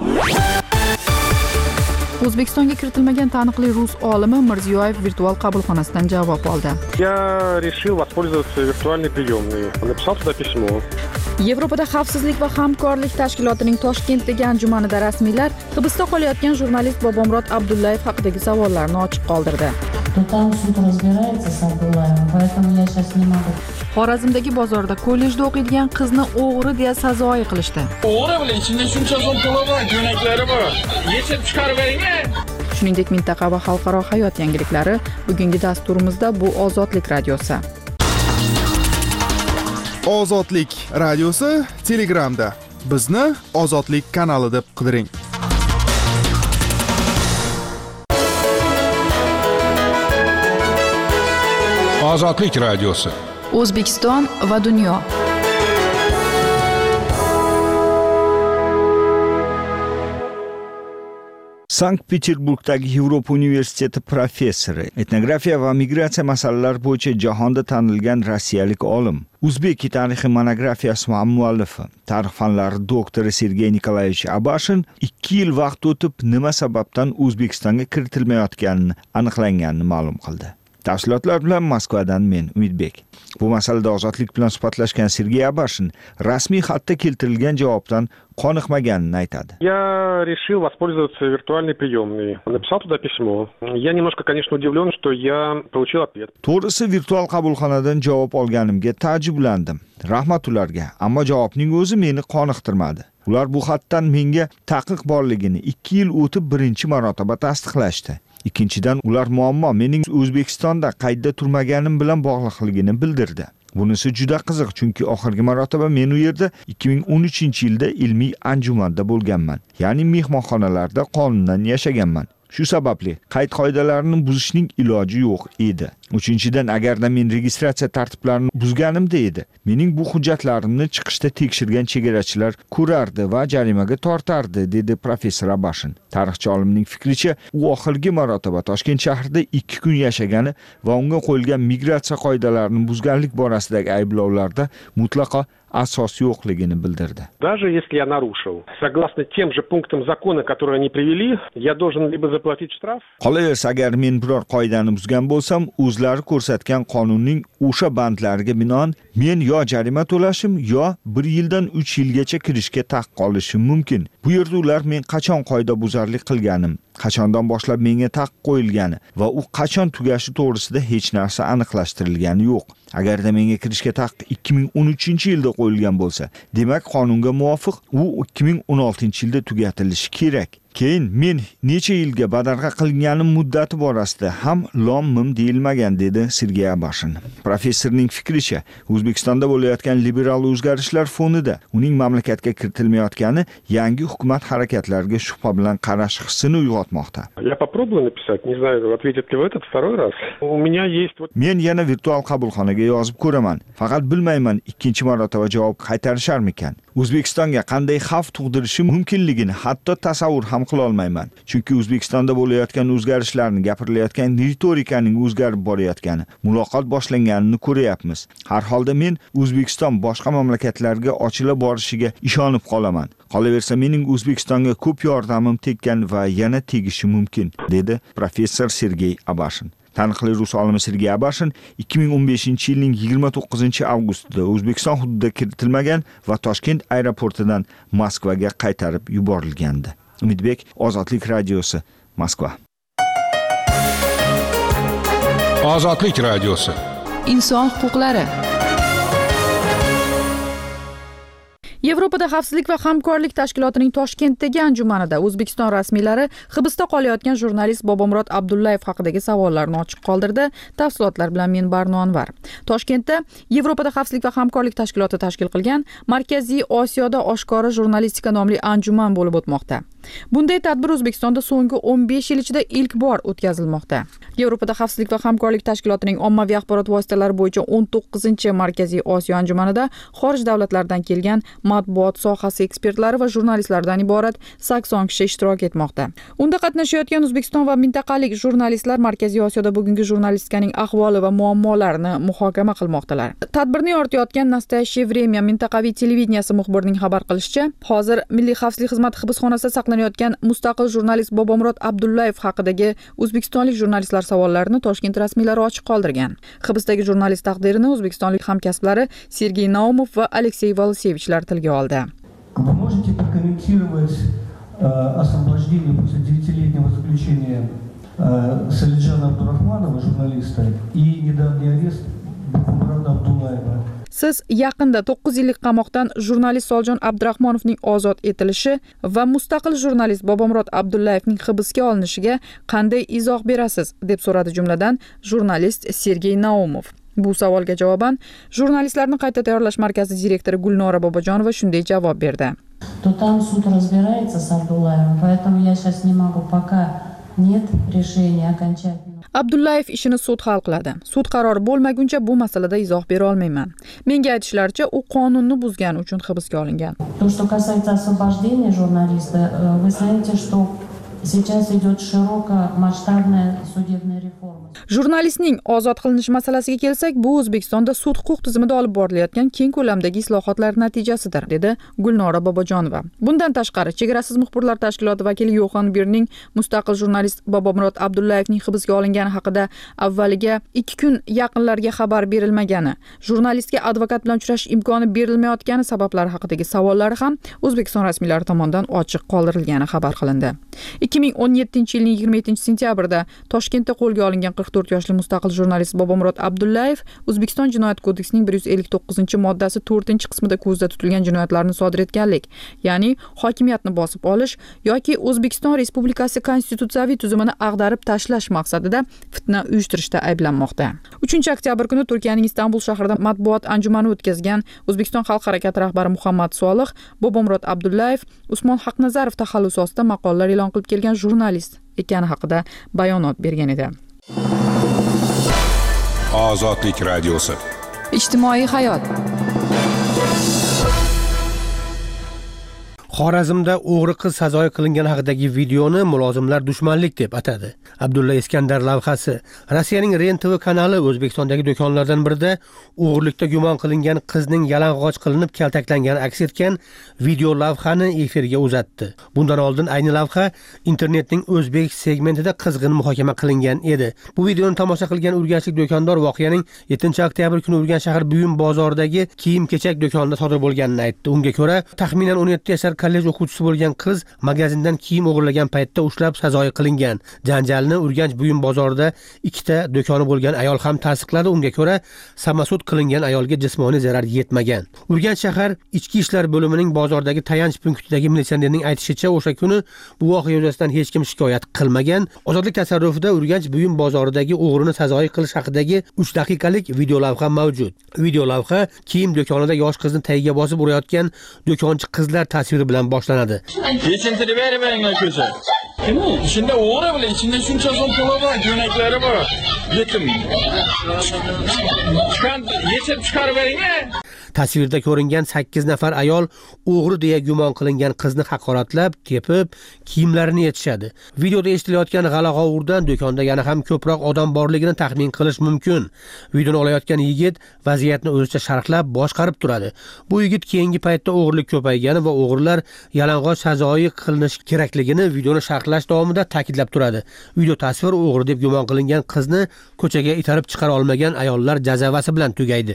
O'zbekistonga kiritilmagan taniqli rus olimi Mirziyoyev virtual qabulxonasidan javob oldi. Я решил воспользоваться виртуальной приемной. Написал туда письмо. Yevropada xavfsizlik va hamkorlik tashkilotining Toshkentdagi anjumanida rasmiylar hibsda qolayotgan jurnalist Bobomurod Abdullayev haqidagi savollarni ochiq qoldirdi. Xorazmdagi bozorda kollejda o'qiydigan qizni o'g'ri deya sazoyi qilishdi. O'g'ri bilan ichida shuncha so'm pulaman, jo'naklari bor. Yechib chiqarib beringlar. Shuningdek, mintaqa va xalqaro hayot yangiliklari bugungi dasturimizda bu Ozodlik radiosi. Ozodlik radiosi Telegramda. Bizni Ozodlik kanali deb qidiring. Ozodlik radiosi. O'zbekiston va dunyo. Sankt-Peterburgdagi Yevropa universiteti professori, etnografiya va migratsiya masalalari bo'yicha jahonda tanilgan rossiyalik olim, O'zbek tarixi monografiyasi muallifi, tarix fanlari doktori Sergey Nikolayevich Abashin ikki yil vaqt o'tib nima sababdan O'zbekistonga kiritilmayotganini aniqlanganini ma'lum qildi. Tafsilotlar bilan Moskvadan men Umidbek. Bu masalada ozodlik bilan suhbatlashgan Sergey Abashin rasmiy xatda keltirilgan javobdan qoniqmaganini aytadi. Я решил воспользоваться виртуальной приемной. Написал туда письмо. Я немножко, конечно, удивлен, что я получил ответ. To'g'risi virtual qabulxonadan javob olganimga ta'jublandim. Rahmat ularga, ammo javobning o'zi meni qoniqtirmadi. Ular bu xatdan menga taqiq borligini ikki yil o'tib birinchi marotaba tasdiqlashdi. Ikkinchidan, ular muammo mening O'zbekistonda qayda turmaganim bilan bog'liqligini bildirdi. Bunisi juda qiziq, chunki oxirgi marotaba men u yerda ikki ming o'n uchinchi yilda ilmiy anjumanda bo'lganman. Ya'ni mehmonxonalarda qonundan yashaganman. Shu sababli qayd qoidalarini buzishning iloji yo'q edi. Uchinchidan, agarda men registratsiya tartiblarini buzganimda edi, mening bu hujjatlarimni chiqishda tekshirgan chegarachilar ko'rardi va jarimaga tortardi, dedi professor Abashin. Tarixchi olimning fikricha, u oxirgi marotaba Toshkent shahrida ikki kun yashagani va unga qo'yilgan migratsiya qoidalarini buzganlik borasidagi ayblovlarda mutlaqo asos yo'qligini bildirdi. Даже если я нарушил, согласно тем же пунктам закона, которые они привели, я должен либо заплатить штраф. Qolaversa, agar men biror qoidani buzgan bo'lsam, o'zlari ko'rsatgan qonunning o'sha bandlariga binoan men yo jarima to'lashim, yo bir yildan uch yilgacha kirishga taqiq olishim mumkin. Bu yerda ular men qachon qoida buzarlik qilganim, qachondan boshlab menga taqiq qo'yilgani va u qachon tugashi to'g'risida hech narsa aniqlashtirilgani yo'q. Agarda menga kirishga taqiq ikki ming o'n uchinchi yilda qo'yilgan bo'lsa, demak qonunga muvofiq u ikki ming o'n oltinchi yilda tugatilishi kerak. Keyin men necha yilga badarg'a qilinganim muddati borasida ham lom-mim deyilmagan, dedi Sergey Abashin. Professorning fikricha, O'zbekistonda bo'layotgan liberal o'zgarishlar fonida uning mamlakatga kiritilmayotgani yangi hukumat harakatlariga shubha bilan qarash hissini uyg'otmoqda. Я попробую написать, не знаю, ответит ли в этот второй раз. У меня есть вот Men yana virtual qabulxonaga yozib ko'raman. Faqat bilmayman ikkinchi marotaba javob qaytarisharmikan. O'zbekistonga qanday xavf tug'dirishi mumkinligini hatto tasavvur ham qila olmayman. Chunki O'zbekistonda bo'layotgan o'zgarishlarni, gapirilayotgan ritorikaning o'zgarib borayotgani, muloqot boshlanganini ko'ryapmiz. Har holda men O'zbekiston boshqa mamlakatlarga ochila borishiga ishonib qolaman. Qolaversa mening O'zbekistonga ko'p yordamim tekkan va yana tegishi mumkin, dedi professor Sergey Abashin. Taniqli rus olimi Sergey Abashin ikki ming o'n beshinchi yilning yigirma to'qqizinchi avgustida O'zbekiston hududida kiritilmagan va Toshkent aeroportidan Moskvaga qaytarib yuborilgandi. Umidbek, Ozodlik radiosi, Moskva. Ozodlik radiosi. Inson huquqlari. Yevropada xavfsizlik va hamkorlik tashkilotining Toshkentdagi anjumanida O'zbekiston rasmiylari hibsda qolayotgan jurnalist Bobomurod Abdullayev haqidagi savollarni ochiq qoldirdi. Tafsilotlar bilan men Barno Anvar. Toshkentda Yevropada xavfsizlik va hamkorlik tashkiloti tashkil qilgan Markaziy Osiyoda oshkora jurnalistika nomli anjuman bo'lib o'tmoqda. Bunday tadbir O'zbekistonda so'nggi o'n besh yil ichida ilk bor o'tkazilmoqda. Yevropada xavfsizlik va hamkorlik tashkilotining ommaviy axborot vositalari bo'yicha o'n to'qqizinchi Markaziy Osiyo anjumanida xorij davlatlaridan kelgan matbuot sohasi ekspertlari va jurnalistlardan iborat sakson kishi ishtirok etmoqda. Unda qatnashayotgan O'zbekiston va mintaqalik jurnalistlar Markaziy Osiyoda bugungi jurnalistikaning ahvoli va muammolarini muhokama qilmoqdalar. Tadbirni yoritayotgan Nastoyaщее время mintaqaviy televideniyasi muxbirining xabar qilishicha, hozir Milliy xavfsizlik xizmati hibsxonasida saqlanayotgan mustaqil jurnalist Bobomurod Abdullayev haqidagi o'zbekistonlik jurnalistlar savollarini Toshkent rasmiylari ochiq qoldirgan. Hibsdagi jurnalist taqdirini o'zbekistonlik hamkasblari Sergey Naumov va Aleksey Volosevichlar tilga oldi. Вы можете прокомментировать э, освобождение после девятилетнего заключения э, Салиджана Абдурахманова, журналиста, и недавний арест Бобомурода Абдуллаева? Siz yaqinda to'qqiz yillik qamoqdan jurnalist Soljon Abdurahmonovning ozod etilishi va mustaqil jurnalist Bobomurod Abdullayevning hibsga olinishiga qanday izoh berasiz, deb so'radi jumladan jurnalist Sergey Naumov. Bu savolga javoban jurnalistlarni qayta tayyorlash markazi direktori Gulnora Bobojonova shunday javob berdi. То там суд разбирается с Абдуллаевым, поэтому я сейчас не могу, пока нет решения окончательного. Abdullayev ishini sud hal qiladi. Sud qarori bo'lmaguncha bu masalada izoh bera olmayman. Menga aytishlaricha, u qonunni buzgani uchun hibsga olingan. То, что касается освобождения журналиста, вы знаете, что сейчас идет широкомасштабная судебная реформа. Jurnalistning ozod qilinishi masalasiga kelsak, bu O'zbekistonda sud huquq tizimida olib borilayotgan keng ko'lamdagi islohotlar natijasidir, dedi Gulnora Bobojonova. Bundan tashqari, Chegarasiz muxbirlar tashkiloti vakili Yoxan Birning mustaqil jurnalist Bobomurod Abdullayevning hibsga olingani haqida avvaliga ikki kun yaqinlarga xabar berilmagani, jurnalistga advokat bilan uchrashish imkoni berilmayotgani sabablari haqidagi savollari ham O'zbekiston rasmiylari tomonidan ochiq qoldirilgani xabar qilindi. ikki ming o'n yettinchi yilning yigirma yettinchi sentyabrida Toshkentda qo'lga olingan qirq to'rt yoshli mustaqil jurnalist Bobomurod Abdullayev O'zbekiston Jinoyat kodeksining bir yuz ellik to'qqizinchi moddasi to'rtinchi qismida ko'zda tutilgan jinoyatlarni sodir etganlik, ya'ni hokimiyatni bosib olish yoki O'zbekiston Respublikasi konstitutsiyaviy tuzumini ag'darib tashlash maqsadida fitna uyushtirishda ayblanmoqda. uchinchi oktyabr kuni Turkiyaning Istanbul shahrida matbuot anjumani o'tkazgan O'zbekiston xalq harakati rahbari Muhammad Solih Bobomurod Abdullayev Usmon Haqnazarov taxallusi ostida maqolalar e'lon qilib kelgan jurnalist ekani haqida bayonot bergan edi. Ozodlik radiosi. Ijtimoiy hayot. Xorazmda o'g'ri qiz sazoyi qilingan haqidagi videoni mulozimlar dushmanlik deb atadi. Abdulla Iskandar lavhasi. Rossiyaning Ren T V kanali O'zbekistondagi do'konlardan birida o'g'irlikda gumon qilingan qizning yalang'och qilinib kaltaklangani aks etgan video lavhani efirga uzatdi. Bundan oldin ayni lavha internetning o'zbek segmentida qizg'in muhokama qilingan edi. Bu videoni tomosha qilgan urganchlik do'kondor voqeaning yettinchi oktyabr kuni Urganch shahar buyum bozoridagi kiyim-kechak do'konida sodir bo'lganini aytdi. Unga ko'ra, taxminan o'n yetti yashar kollej o'quvchisi bo'lgan qiz magazindan kiyim o'g'irlagan paytda ushlab sazoyi qilingan. Janjalni Urganch buyum bozorida ikkita do'koni bo'lgan ayol ham tasdiqladi. Unga ko'ra, samasud qilingan ayolga jismoniy zarar yetmagan. Urganch shahar Ichki ishlar bo'limining bozordagi tayanch punktidagi militsionerning aytishicha, o'sha kuni bu voqea yuzasidan hech kim shikoyat qilmagan. Ozodlik tasarrufida Urganch buyum bozoridagi o'g'rini sazoyi qilish haqidagi uch daqiqalik video lavha mavjud. Video lavha kiyim do'konida yosh qizni tagiga bosib urayotgan do'konchi qizlar tasviri bilan boshlanadi. Yechintiri bermanglar ko'cha. Shunda o'g'ri bilan ichinde shuncha so'm puli bor, jo'naklari bor. Yetim. Chiqan yechib chiqarib bering. Tasvirda ko'ringan sakkiz nafar ayol o'g'ri deya gumon qilingan qizni haqoratlab, tepib, kiyimlarini yechishadi. Videoda eshitilayotgan g'ala-g'ovurdan do'konda yana ham ko'proq odam borligini taxmin qilish mumkin. Videoni olayotgan yigit vaziyatni o'zicha sharhlab boshqarib turadi. Bu yigit keyingi paytda o'g'irlik ko'paygani va o'g'rilar yalang'och sazoyi qilinish kerakligini videoni sharhlash davomida ta'kidlab turadi. Video tasvir o'g'ri deb gumon qilingan qizni ko'chaga itarib chiqara olmagan ayollar jazavasi bilan tugaydi.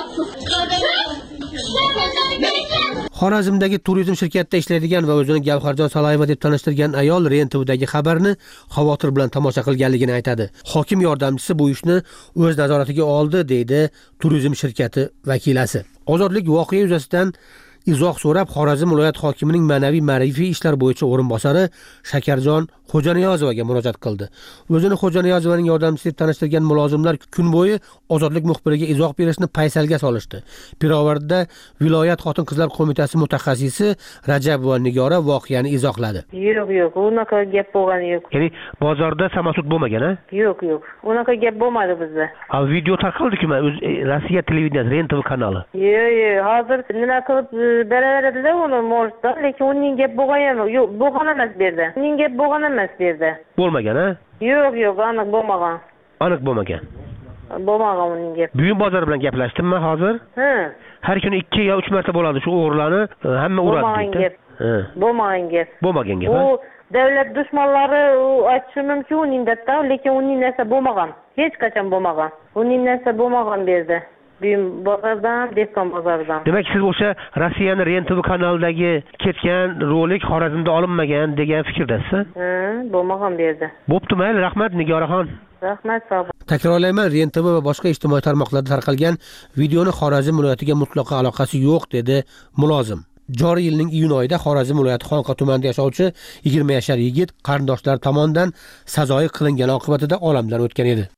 Xorazmdagi turizm shirkatida ishlaydigan va o'zini Gavharjon Salayeva deb tanishtirgan ayol R E N T Vdagi xabarni xavotir bilan tomosha qilganligini aytadi. Hokim yordamchisi bu ishni o'z nazoratiga oldi, deydi turizm shirkati vakilasi. Ozodlik voqea yuzasidan izoh so'rab Xorazm viloyat hokimining ma'naviy ma'rifiy ishlar bo'yicha o'rinbosari Shakarjon Xo'janiyozovaga murojaat qildi. O'zini Xo'janiyozovaning yordamchisi deb tanishtirgan mulozimlar kun bo'yi Ozodlik muxbiriga izoh berishni paysalga solishdi. Pirovardda viloyat xotin-qizlar qo'mitasi mutaxassisi Rajabova Nigora voqeani izohladi. Yo'q, yo'q, unaqa gap bo'lgani yo'q. Ya'ni bozorda samasud bo'lmagan, ha? Yo'q, yo'q. Unaqa gap bo'lmadi bizda. Ha, video tarqaldi-ku, Rossiya televideniyasi R E N T V kanali. Yo'q, yo'q, hozir nima qilib beraveradilar uni mo'rtda, lekin uning gap bo'lgani yo'q, bo'lgan emas bu yerda. Uning gap bo'lgan emas bu yerda. Bo'lmagan, ha? Yo'q, yo'q, aniq bo'lmagan. Aniq bo'lmagan. Bo'lmagan uning gap. Buyum bozor bilan gaplashdimmi hozir? Ha. Har kuni ikki yo uch marta bo'ladi shu o'g'irlarni hamma uradi deydi. Bo'lmagan gap. Bo'lmagan gap. U davlat dushmanlari aytishi mumkin uning data, lekin uning narsa bo'lmagan. Hech qachon bo'lmagan. Uning narsa bo'lmagan bu yerda. Buyum bozordan, dehqon bozoridan. Demak, siz o'sha Rossiyaning R E N T V kanalidagi ketgan rolik Xorazmda olinmagan degan fikrdasiz? Ha, bo'lmagan bu yerda. Bo'pti, mayli, rahmat Nigoraxon. Rahmat, sog' bo'ling. Takrorlayman, R E N T V va boshqa ijtimoiy tarmoqlarda tarqalgan videoni Xorazm viloyatiga mutlaqo aloqasi yo'q, dedi mulozim. Joriy yilning iyun oyida Xorazm viloyati Xonqa tumanida yashovchi yigirma yashar yigit qarindoshlar tomonidan sazoyi qilingan oqibatida olamdan o'tgan edi.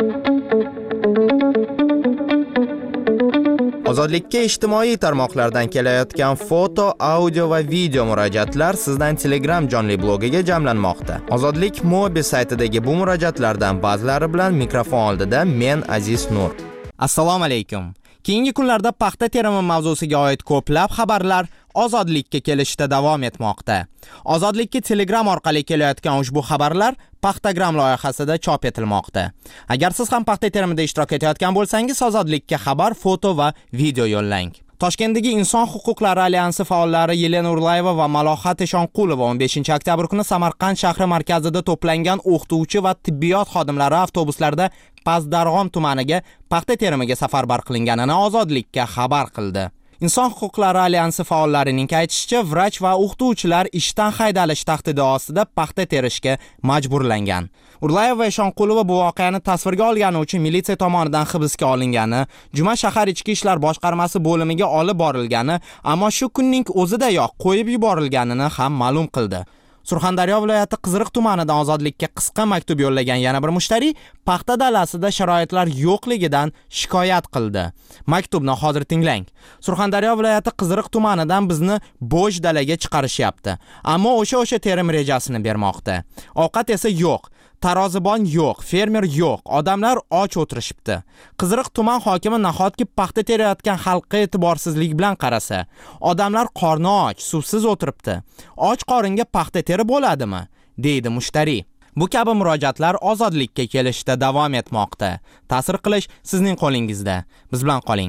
Ozodlikka ijtimoiy tarmoqlardan kelayotgan foto, audio va video murojaatlar sizdan Telegram jonli blogiga jamlanmoqda. Ozodlik Mobi saytidagi bu murojaatlardan ba'zilari bilan mikrofon oldida men Aziz Nur. Assalomu alaykum. Keyingi kunlarda paxta terimi mavzusiga oid ko'plab xabarlar Ozodlikka kelishda davom etmoqda. Ozodlikka Telegram orqali kelayotgan ushbu xabarlar Paxtagram loyihasida chop etilmoqda. Agar siz ham paxta terimida ishtirok etayotgan bo'lsangiz, Ozodlikka xabar, foto va video yo'llang. Toshkentdagi Inson huquqlari alyansi faollari Yelena Urlayeva va Malohat Eshonqulova o'n beshinchi oktyabr kuni Samarqand shahri markazida to'plangan o'qituvchi va tibbiyot xodimlari avtobuslarda Pazdarg'om tumaniga paxta terimiga safarbar qilinganini Ozodlikka xabar qildi. Inson huquqlari alyansi faollarining aytishicha, vrach va o'qituvchilar ishdan haydalish tahdidi ostida paxta terishga majburlangan. Urlayeva va Eshonqulova bu voqeani tasvirga olgani uchun militsiya tomonidan hibsga olingani, Juma shahar ichki ishlar boshqarmasi bo'limiga olib borilgani, ammo shu kunning o'zidayoq qo'yib yuborilganini ham ma'lum qildi. Surxondaryo viloyati Qiziriq tumanidan Ozodlikka qisqa maktub yo'llagan yana bir mushtariy paxta dalasida sharoitlar yo'qligidan shikoyat qildi. Maktubni hozir tinglang. Surxondaryo viloyati Qiziriq tumanidan bizni bo'sh dalaga chiqarishyapti, ammo o'sha-o'sha terim rejasini bermoqda. Ovqat esa yo'q. Tarozibon yo'q, fermer yo'q, odamlar och o'tirishibdi. Qiziriq tuman hokimi nahotki paxta terayotgan xalqqa e'tiborsizlik bilan qarasa, odamlar qorni och, suvsiz o'tiribdi. Och qoringa paxta terib bo'ladimi? deydi mushtariy. Bu kabi murojaatlar Ozodlikka kelishda davom etmoqda. Ta'sir qilish sizning qo'lingizda. Biz bilan qoling.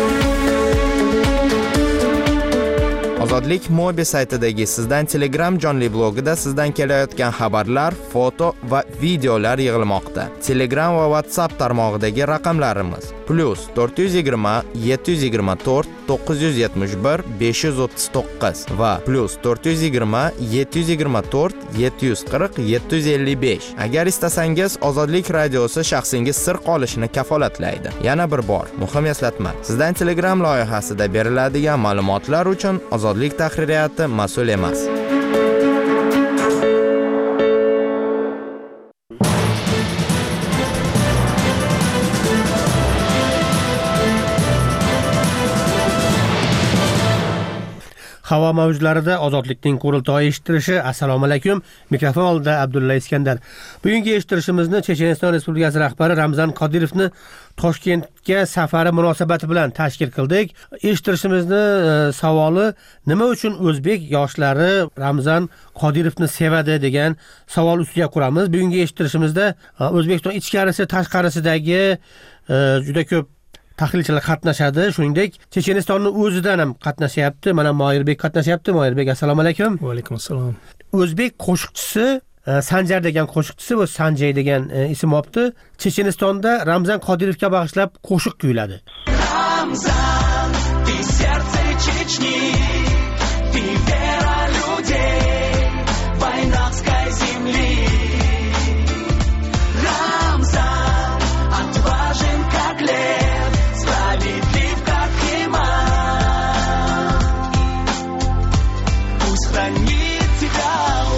Ozodlik Mobi saytidagi sizdan Telegram jonli blogida sizdan kelayotgan xabarlar, foto va videolar yig'ilmoqda. Telegram va WhatsApp tarmog'idagi raqamlarimiz plus to'rt yuz yigirma yetti yuz yigirma to'rt to'qqiz yuz yetmish bir besh yuz o'ttiz to'qqiz va plus to'rt yuz yigirma yetti yuz yigirma to'rt yetti yuz qirq yetti yuz ellik besh. Agar istasangiz Ozodlik radiosi shaxsingiz sir qolishini kafolatlaydi. Yana bir bor muhim eslatma. Sizdan Telegram loyihasida beriladigan ma'lumotlar uchun Ozodlik tahririyati mas'ul emas. Havo mavjlarida Ozodlikning qurultoyi eshitilishi. Assalomu alaykum. Mikrofon oldida Abdulla Iskandar. Bugungi eshittirishimizni Checheniston Respublikasi rahbari Ramzan Qodirovni Toshkentga safari munosabati bilan tashkil qildik. Eshittirishimizni e, savoli nima uchun o'zbek yoshlari Ramzan Qodirovni sevadi degan savol ustiga quramiz. Bugungi eshittirishimizda e, O'zbekiston ichkarisi tashqarisidagi e, juda ko'p tahlilchilar qatnashadi. Shuningdek, Chechenistonning o'zidan ham qatnashyapti. Mana Moyirbek qatnashyapti. Moyirbek, assalomu alaykum. Va alaykum assalom. O'zbek qo'shiqchisi Sanjar degan qo'shiqchisi va Sanjay degan ism olibdi. Chechenistonda Ramzan Qodirovga bag'ishlab qo'shiq kuyladi. Ramzan, ты сердце Чечни, ты вера людей войнавской земли. Рамзан, отважен как лев, справедлив как иман. Пусть хранит тебя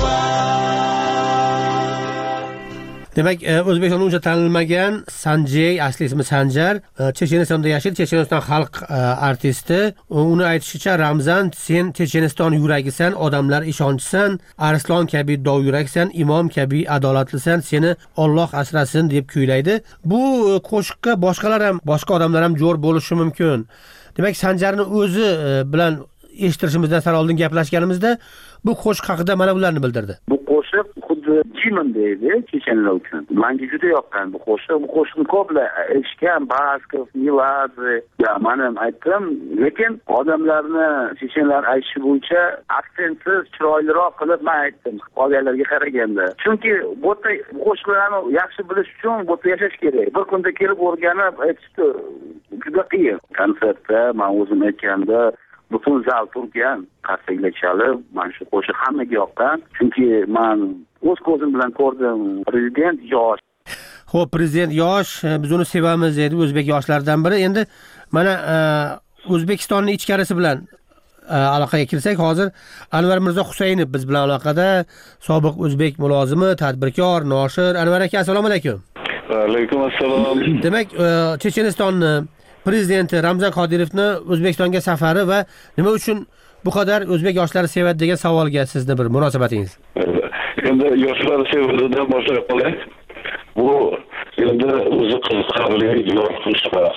Demak, O'zbekistonda uncha tanilmagan Sanjay, asli ismi Sanjar, Chechenistonda yashaydi, Checheniston xalq artisti. Uni aytishicha, Ramzan, sen Checheniston yuragisan, odamlar ishonchisan, Arslon kabi dovyuraksan, imom kabi adolatlisan, seni Alloh asrasin deb kuylaydi. Bu qo'shiqqa boshqalar ham, boshqa odamlar ham jo'r bo'lishi mumkin. Demak, Sanjarni o'zi bilan eshittirishimizdan sal oldin gaplashganimizda bu qo'shiq haqida mana bularni bildirdi. Bu qo'shiq xuddi Jimin deydi chechenlar uchun. Menga juda yoqqan bu qo'shiq. Bu qo'shiqni ko'plar eshitgan, Baskov, Miladze, ya men ham aytdim, lekin odamlarni chechenlar aytishi bo'yicha aksentsiz, chiroyliroq qilib men aytdim qolganlarga qaraganda. Chunki bu qo'shiqlarni yaxshi bilish uchun bu yashash kerak. Bir kunda kelib o'rganib aytish juda qiyin. Konsertda men o'zim aytganda butun zal turgan, qarsak chalib, mana shu qo'shiq hammaga yoqqan. Chunki men o'z ko'zim bilan ko'rdim, prezident yosh. Xo'p, prezident yosh, biz uni sevamiz dedi, o'zbek yoshlaridan biri. Endi mana O'zbekistonning ichkarisi bilan aloqaga kirsak, hozir Anvar Mirzo Husaynov biz bilan aloqada, sobiq o'zbek mulozimi, tadbirkor, noshir. Anvar aka, assalomu alaykum. Va alaykum assalom. Demak, Chechenistonni prezidenti Ramzan Qodirovni O'zbekistonga safari va nima uchun bu qadar o'zbek yoshlari sevadi degan savolga sizni bir munosabatingiz. Endi yoshlar sevadidan boshlab qolay. Bu endi o'zi qiziqarli yorqin shaxs.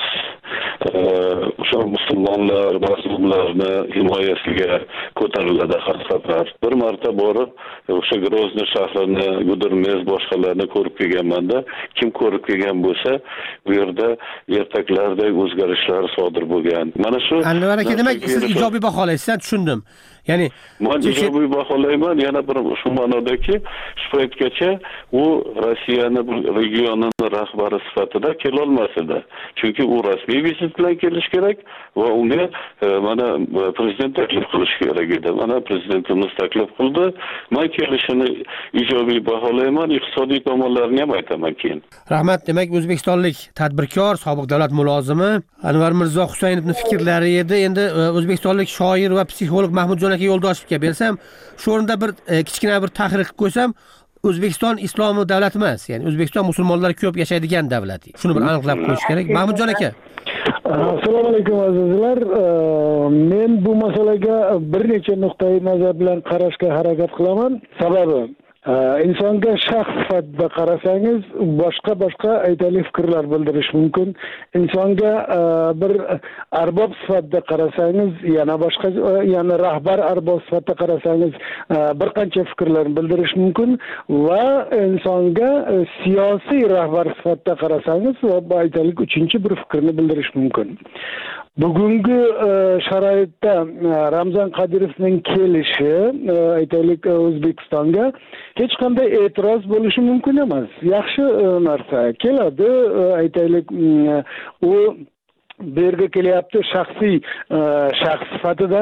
O'sha musulmonlar, mazlumlarni himoyasiga ko'tariladi har safar. Bir marta borib, o'sha Grozny shahrini, Gudurmez boshqalarni ko'rib kelganmanda, kim ko'rib kelgan bo'lsa, bu yerda ertaklardek o'zgarishlar sodir bo'lgan. Mana shu Anvar aka, demak, siz ijobiy baholaysiz, tushundim. Ya'ni men ijobiy baholayman, yana bir shu ma'nodaki, shu paytgacha u Rossiyani regionini rahbari sifatida kela olmas edi. Chunki u rasmiy vizit bilan kelish kerak va unga mana prezident taklif qilish kerak edi. Mana prezidentimiz taklif qildi. Men kelishini ijobiy baholayman, iqtisodiy tomonlarini ham aytaman keyin. Rahmat. Demak, o'zbekistonlik tadbirkor, sobiq davlat mulozimi Anvar Mirzo Husaynovning fikrlari edi. Endi o'zbekistonlik shoir va psixolog Mahmudjon aka Yo'ldoshovga bersam, shu o'rinda bir kichkina bir tahrir qilib qo'ysam, O'zbekiston islomiy davlat emas, ya'ni O'zbekiston musulmonlar ko'p yashaydigan davlat. Shuni bir aniqlab qo'yish kerak. Mahmudjon aka. Assalomu alaykum azizlar. Men bu masalaga bir necha nuqtai nazar bilan qarashga harakat qilaman. Sababi insonga shaxs sifatida qarasangiz, boshqa boshqa aytali fikrlar bildirish mumkin. Insonga bir arbob sifatida qarasangiz, yana boshqa, yana rahbar arbob sifatida qarasangiz, bir qancha fikrlarni bildirish mumkin va insonga siyosiy rahbar sifatida qarasangiz, va aytalik uchinchi bir fikrni bildirish mumkin. bugungi sharoitda Ramzan Qodirovning kelishi, aytaylik, O'zbekistonga hech qanday e'tiroz bo'lishi mumkin emas. Yaxshi narsa. Keladi, aytaylik, u bu yerga kelyapti shaxsiy shaxs sifatida.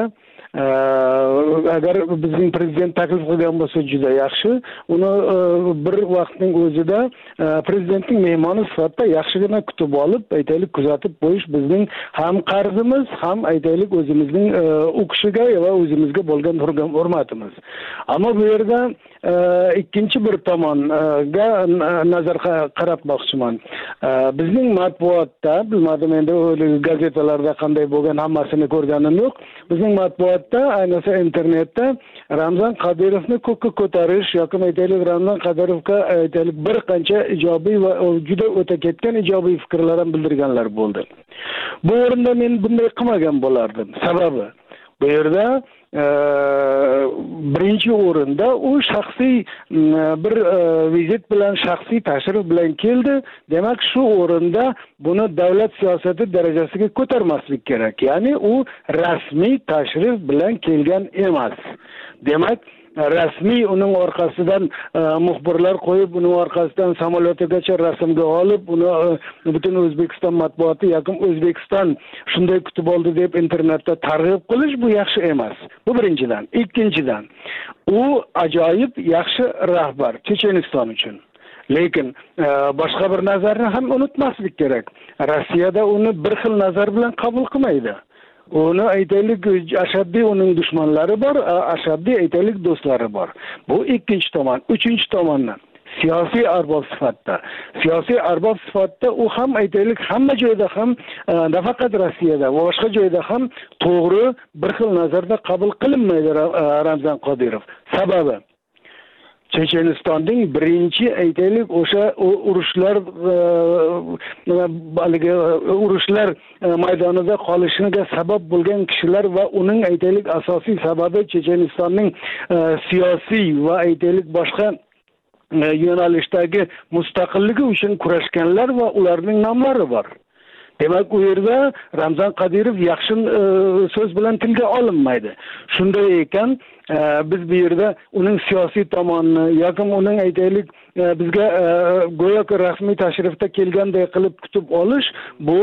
Agar bizning prezident taklif qilgan bo'lsa juda yaxshi. Uni bir vaqtning o'zida prezidentning mehmoni sifatida yaxshigina kutib olib, aytaylik, kuzatib qo'yish bizning ham qarzimiz, ham aytaylik o'zimizning u kishiga va o'zimizga bo'lgan hurmatimiz. Ammo bu yerda ikkinchi bir tomonga nazar qaratmoqchiman. Bizning matbuotda, bilmadim endi gazetalarda qanday bo'lgan, hammasini ko'rganim yo'q. Bizning matbuotda, ayniqsa internetda Ramzan Qodirovni ko'kka ko'tarish yoki aytaylik Ramzan Qodirovga aytaylik bir qancha ijobiy va juda o'ta ketgan ijobiy fikrlar ham bildirganlar bo'ldi. Bu o'rinda men bunday qilmagan bo'lardim. Sababi bu yerda birinchi o'rinda u shaxsiy bir vizit bilan, shaxsiy tashrif bilan keldi. Demak, shu o'rinda buni davlat siyosati darajasiga ko'tarmaslik kerak. Ya'ni u rasmiy tashrif bilan kelgan emas. Demak, rasmiy uning orqasidan muxbirlar qo'yib, uning orqasidan samolyotigacha rasmga olib, uni butun O'zbekiston matbuoti yoki O'zbekiston shunday kutib oldi deb internetda targ'ib qilish bu yaxshi emas. Bu birinchidan. Ikkinchidan, u ajoyib yaxshi rahbar Checheniston uchun. Lekin boshqa bir nazarni ham unutmaslik kerak. Rossiyada uni bir xil nazar bilan qabul qilmaydi. Uni aytaylik ashaddiy uning dushmanlari bor, ashaddiy aytaylik do'stlari bor. Bu ikkinchi tomon. Uchinchi tomondan siyosiy arbob sifatida. Siyosiy arbob sifatida u ham aytaylik hamma joyda ham, nafaqat Rossiyada va boshqa joyda ham to'g'ri bir xil nazarda qabul qilinmaydi Ramzan Qodirov. Sababi Chechenistonning birinchi aytaylik o'sha urushlar baligi urushlar maydonida qolishiga sabab bo'lgan kishilar va uning aytaylik asosiy sababi Chechenistonning siyosiy va aytaylik boshqa yo'nalishdagi mustaqilligi uchun kurashganlar va ularning nomlari bor. Demak, u yerda Ramzan Qodirov yaxshi so'z bilan tilga olinmaydi. Shunday ekan, biz bu yerda uning siyosiy tomonini yoki uning aytaylik bizga go'yoki rasmiy tashrifda kelganday qilib kutib olish bu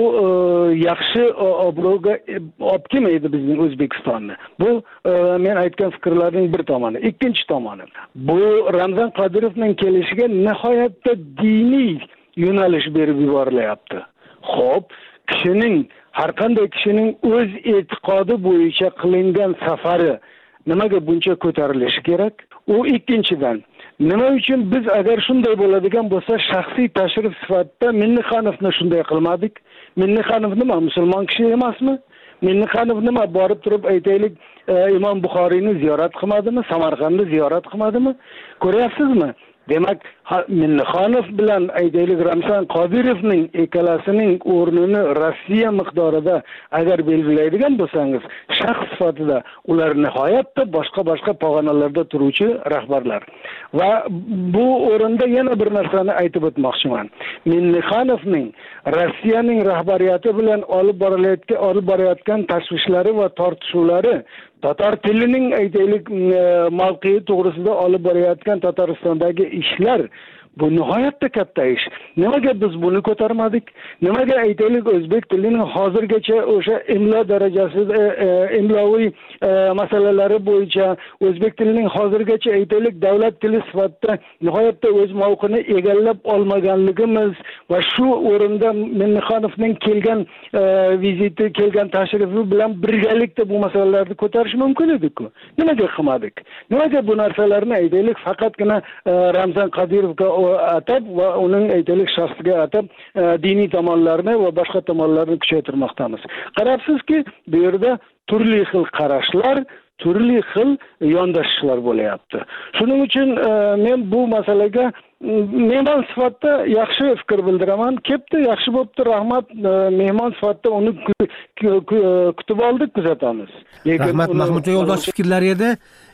yaxshi obro'ga olib kelmaydi bizning O'zbekistonni. Bu men aytgan fikrlarning bir tomoni. Ikkinchi tomoni, bu Ramzan Qodirovning kelishiga nihoyatda diniy yo'nalish berib yuborilyapti. Xo'p, kishining, har qanday kishining o'z e'tiqodi bo'yicha qilingan safari nimaga buncha ko'tarilishi kerak? U ikkinchidan, nima uchun biz agar shunday bo'ladigan bo'lsa, shaxsiy tashrif sifatida Minnixonovni shunday qilmadik? Minnixonov nima, musulmon kishi emasmi? Minnixonov nima, borib turib aytaylik Imom Buxoriyni ziyorat qilmadimi? Samarqandni ziyorat qilmadimi? Ko'ryapsizmi? Demak, Minnixonov bilan aytaylik Ramzan Qodirovning ikkalasining o'rnini Rossiya miqdorida agar belgilaydigan bo'lsangiz, shaxs sifatida ular nihoyatda boshqa-boshqa pog'onalarda turuvchi rahbarlar. Va bu o'rinda yana bir narsani aytib o'tmoqchiman. Minnixonovning Rossiyaning rahbariyati bilan olib borilayotgan olib borayotgan tashvishlari va tortishuvlari Tatar tilining aytaylik mavqei to'g'risida olib borayotgan Tataristondagi ishlar bu nihoyatda katta ish. Nimaga biz buni ko'tarmadik? Nimaga aytaylik o'zbek tilining hozirgacha o'sha imlo darajasida imloviy masalalari bo'yicha o'zbek tilining hozirgacha aytaylik davlat tili sifatida nihoyatda o'z mavqini egallab olmaganligimiz va shu o'rinda Minnixonovning kelgan viziti, kelgan tashrifi bilan birgalikda bu masalalarni ko'tarish mumkin edi-ku. Nimaga qilmadik? Nimaga bu narsalarni aytaylik faqatgina Ramzan Qodirovga atab va uning aytaylik shaxsiga atab diniy tomonlarni va boshqa tomonlarni kuchaytirmoqdamiz. Qarabsizki, bu yerda turli xil qarashlar, turli xil yondashishlar bo'layapti. Shuning uchun men bu masalaga mehmon sifatida yaxshi fikr bildiraman. Kepti, yaxshi bo'pti, rahmat. Mehmon sifatida uni kutib oldik, kuzatamiz. Rahmat Mahmud Yo'ldoshev fikrlari edi.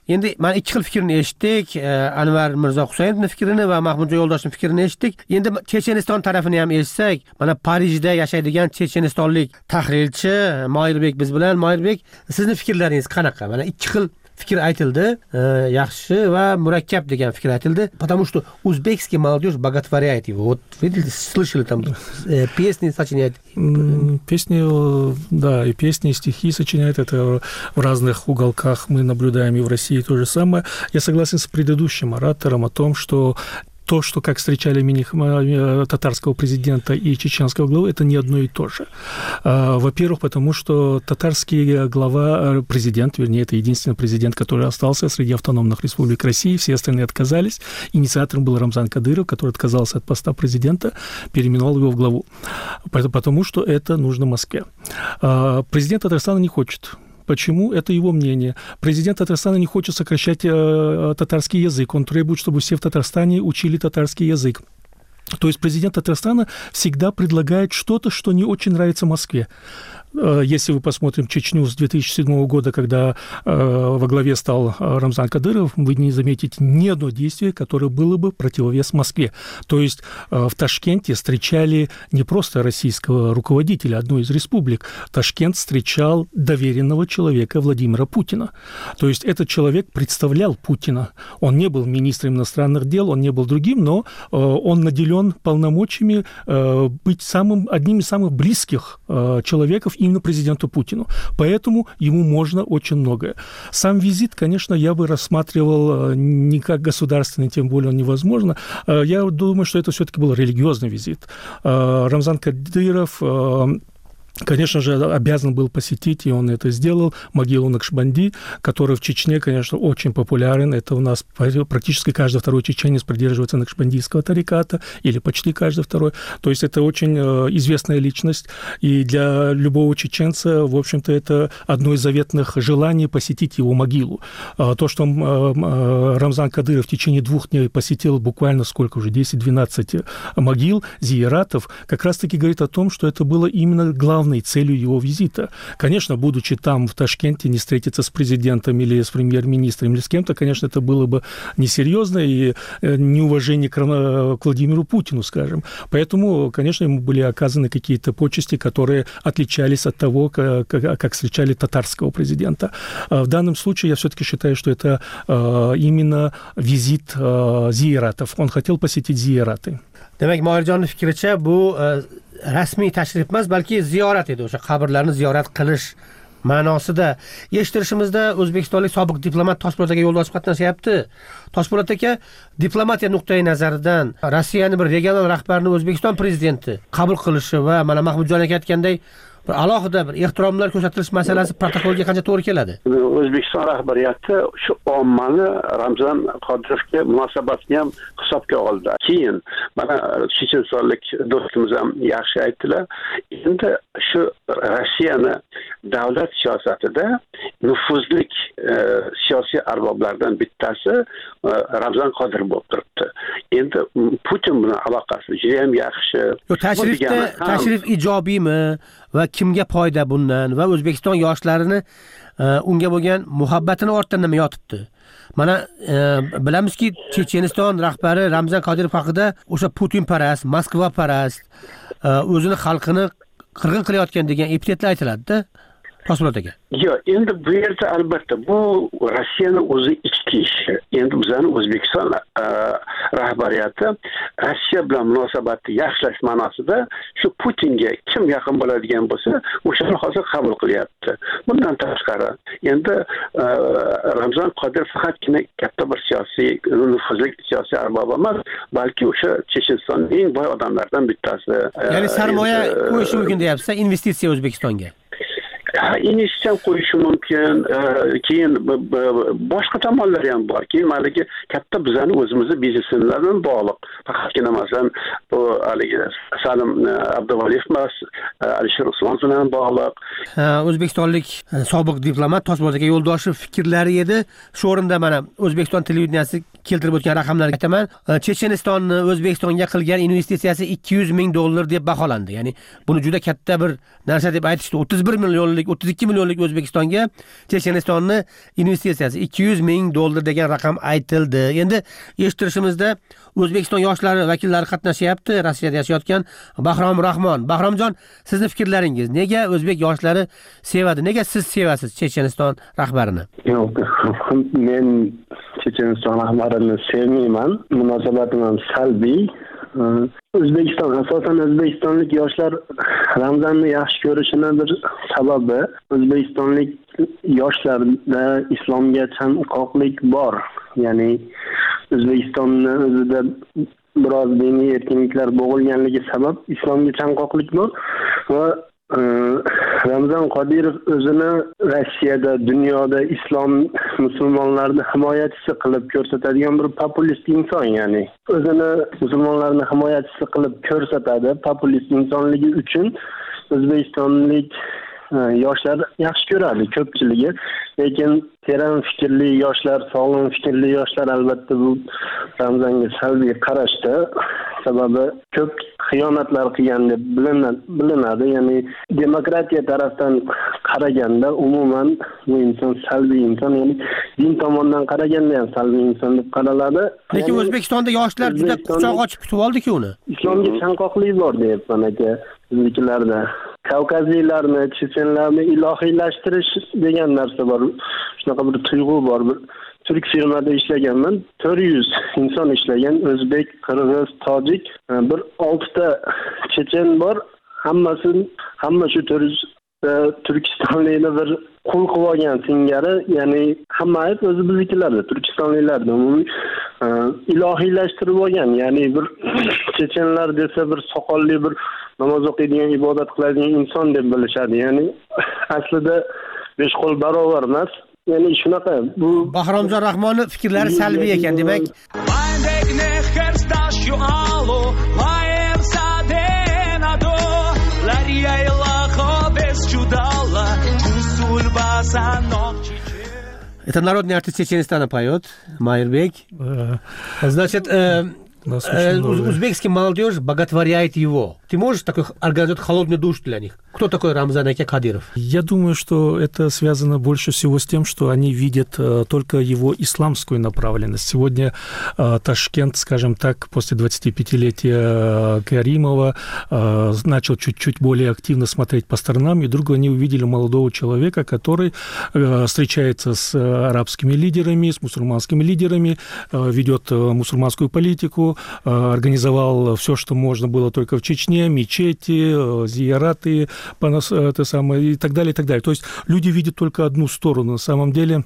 Endi mana ikki xil fikrni eshitdik. Anvar Mirzo Husaynovning fikrini va Mahmudjon Yo'ldoshning fikrini eshitdik. Endi Checheniston tarafini ham eshitsak, mana Parijda yashaydigan chechenistonlik tahrirchi Moyirbek biz bilan. Moyirbek, sizning fikrlaringiz qanaqa? Mana ikki xil fikr aytildi, yaxshi va murakkab degan fikr aytildi, потому что узбекский молодежь боготворяет его. Вот видели, слышали там песни сочиняет? Песни, да, и песни, и стихи сочиняют, это в разных уголках мы наблюдаем, и в России то же самое. Я согласен с предыдущим оратором о том, что то, что как встречали татарского президента и чеченского главы, это не одно и то же. Во-первых, потому что татарский глава, президент, вернее, это единственный президент, который остался среди автономных республик России, все остальные отказались. Инициатором был Рамзан Кадыров, который отказался от поста президента, переименовал его в главу. Потому что это нужно Москве. Президент Татарстана не хочет. Почему? Это его мнение. Президент Татарстана не хочет сокращать э, татарский язык. Он требует, чтобы все в Татарстане учили татарский язык. То есть президент Татарстана всегда предлагает что-то, что не очень нравится Москве. Если вы посмотрим Чечню с две тысячи седьмого года, когда э, во главе стал Рамзан Кадыров, вы не заметите ни одно действие, которое было бы противовес Москве. То есть э, в Ташкенте встречали не просто российского руководителя одной из республик. Ташкент встречал доверенного человека Владимира Путина. То есть этот человек представлял Путина. Он не был министром иностранных дел, он не был другим, но э, он наделен полномочиями э, быть самым, одним из самых близких э, человеков именно президенту Путину. Поэтому ему можно очень многое. Сам визит, конечно, я бы рассматривал не как государственный, тем более он невозможно. Я думаю, что это все-таки был религиозный визит. Рамзан Кадыров, конечно же, обязан был посетить, и он это сделал, могилу Накшбанди, который в Чечне, конечно, очень популярен. Это у нас практически каждый второй чеченец придерживается накшбандийского тариката, или почти каждый второй. То есть это очень известная личность, и для любого чеченца, в общем-то, это одно из заветных желаний посетить его могилу. То, что Рамзан Кадыров в течение двух дней посетил буквально сколько уже, десять-двенадцать могил, зиератов, как раз-таки говорит о том, что это было именно главное целью его визита. Конечно, будучи там, в Ташкенте, не встретиться с президентом или с премьер-министром или с кем-то, конечно, это было бы несерьезно и неуважение к Владимиру Путину, скажем. Поэтому, конечно, ему были оказаны какие-то почести, которые отличались от того, как, как встречали татарского президента. В данном случае я все-таки считаю, что это именно визит зиератов. Он хотел посетить зиераты. Demak, Moirjonning fikricha bu rasmiy tashrif emas, balki ziyorat edi, o'sha qabrlarni ziyorat qilish ma'nosida. Eshittirishimizda o'zbekistonlik sobiq diplomat Toshpo'lat aka Yo'ldoshев qatnashyapti. Toshpo'lat aka, diplomatiya nuqtai nazaridan Rossiyaning bir regional rahbarini O'zbekiston prezidenti qabul qilishi va mana Mahmudjon aka aytganday bir alohida bir ehtiromlar ko'rsatilish masalasi protokolga qancha to'g'ri keladi? O'zbekiston rahbariyati shu ommani Ramzan Qodirovga munosabatini ham hisobga oldi. Keyin mana chechenistonlik do'stimiz ham yaxshi aytdilar. Endi shu Rossiyani davlat siyosatida nufuzli e, siyosiy arboblardan bittasi e, Ramzan Qodirov bo'lib turibdi. Endi Putin bilan aloqasi juda ham yaxshi. Tashrifda tashrif ijobiymi va kimga foyda bundan va O'zbekiston yoshlarini unga bo'lgan muhabbatini ortdan nima yotibdi? Mana bilamizki, Checheniston rahbari Ramzan Qodirov haqida o'sha Putin parast, Moskva parast, o'zini xalqini qirg'in qilayotgan degan epitetlar aytiladi-da. Toshpo'lat aka. Yo'q, endi bu yerda albatta bu Rossiyaning o'zi ichki ishi. Endi bizning O'zbekiston rahbariyati Rossiya bilan munosabatni yaxshilash ma'nosida shu Putinga kim yaqin bo'ladigan bo'lsa, o'shani hozir qabul qilyapti. Bundan tashqari, endi Ramzan Qodirov faqatgina katta bir siyosiy nufuzli siyosiy arbob emas, balki o'sha Chechenistonning eng boy odamlardan bittasi. Ya'ni sarmoya qo'yishi mumkin deyapsiz, investitsiya O'zbekistonga. investitsiya qo'yishi mumkin, keyin boshqa tomonlari ham bor. Keyin maligi katta bizning o'zimizning bizneslar bilan bog'liq. Faqatgina masalan bu haligi Salim Abduvaliyev emas, Alisher Usmonov bilan bog'liq. O'zbekistonlik sobiq diplomat Toshpo'lat aka Yo'ldoshev fikrlari edi. Shu o'rinda mana O'zbekiston televideniyasi keltirib o'tgan raqamlarga aytaman. Chechenistonni O'zbekistonga qilgan investitsiyasi ikki yuz ming dollar deb baholandi. Ya'ni buni juda katta bir narsa deb aytishdi. o'ttiz bir millionlik o'ttiz ikki millionlik O'zbekistonga Chechenistonni investitsiyasi ikki yuz ming dollar degan raqam aytildi. Endi eshittirishimizda O'zbekiston yoshlari vakillari qatnashyapti, Rossiyada yashayotgan Bahrom Rahmon. Bahromjon, sizni fikrlaringiz, nega o'zbek yoshlari sevadi? Nega siz sevasiz Checheniston rahbarini? Yo'q, men Checheniston rahbarini sevmayman. Munosabatim ham salbiy. O'zbekiston, asosan o'zbekistonlik yoshlar Ramzonni yaxshi ko'rishini bir sababi o'zbekistonlik yoshlarda islomga chanqoqlik bor. Ya'ni O'zbekistonni o'zida biroz diniy erkinliklar bo'g'ilganligi sabab islomga chanqoqlik bor va Ramzan Qodirov o'zini Rossiyada, dunyoda islom musulmonlarni himoyachisi qilib ko'rsatadigan bir populist inson, ya'ni o'zini musulmonlarni himoyachisi qilib ko'rsatadi. Populist insonligi uchun o'zbekistonlik yoshlar yaxshi ko'radi ko'pchiligi, lekin teran fikrli yoshlar, sog'lom fikrli yoshlar albatta bu Ramzanga salbiy qarashda, sababi ko'p xiyonatlar qilgan deb bilinadi. Ya'ni demokratiya tarafdan qaraganda umuman bu inson salbiy inson, ya'ni din tomondan qaraganda ham salbiy inson deb qaraladi. Lekin O'zbekistonda yoshlar juda quchoq ochib kutib oldi-ku uni. Islomga chanqoqlik bor deyapman aka, biznikilarda. Kavkazliklarni, chechenlarni ilohiylashtirish degan narsa bor. Shunaqa bir tuyg'u bor. Bir turk firmada ishlaganman. to'rt yuz inson ishlagan, o'zbek, qirg'iz, tojik, bir oltita chechen bor. Hammasi hamma shu to'rt yuz Turkistonlikni bir qul qilib olgan singari, ya'ni hamma ayb o'zi biznikilarda, turkistonliklarda umumiy ilohiylashtirib olgan. Ya'ni bir chechenlar desa bir soqolli, bir namoz o'qiydigan, ibodat qiladigan inson deb bilishadi. Ya'ni aslida besh qo'l barobar emas. Ya'ni shunaqa. Bu Bahromjon Rahmonning fikrlari salbiy ekan, demak. Это народный артист Чеченистана поет, Майербек. Значит, э, э, узбекский молодежь боготворяет его. Ты можешь такой организовать холодный душ для них? Кто такой Рамзан Аке Кадыров? Я думаю, что это связано больше всего с тем, что они видят э, только его исламскую направленность. Сегодня э, Ташкент, скажем так, после двадцатипятилетия э, Каримова э, начал чуть-чуть более активно смотреть по сторонам, и вдруг они увидели молодого человека, который э, встречается с э, арабскими лидерами, с мусульманскими лидерами, э, ведет э, мусульманскую политику, э, организовал все, что можно было только в Чечне, мечети, э, зияраты, это самое, и так далее, и так далее. То есть люди видят только одну сторону. На самом деле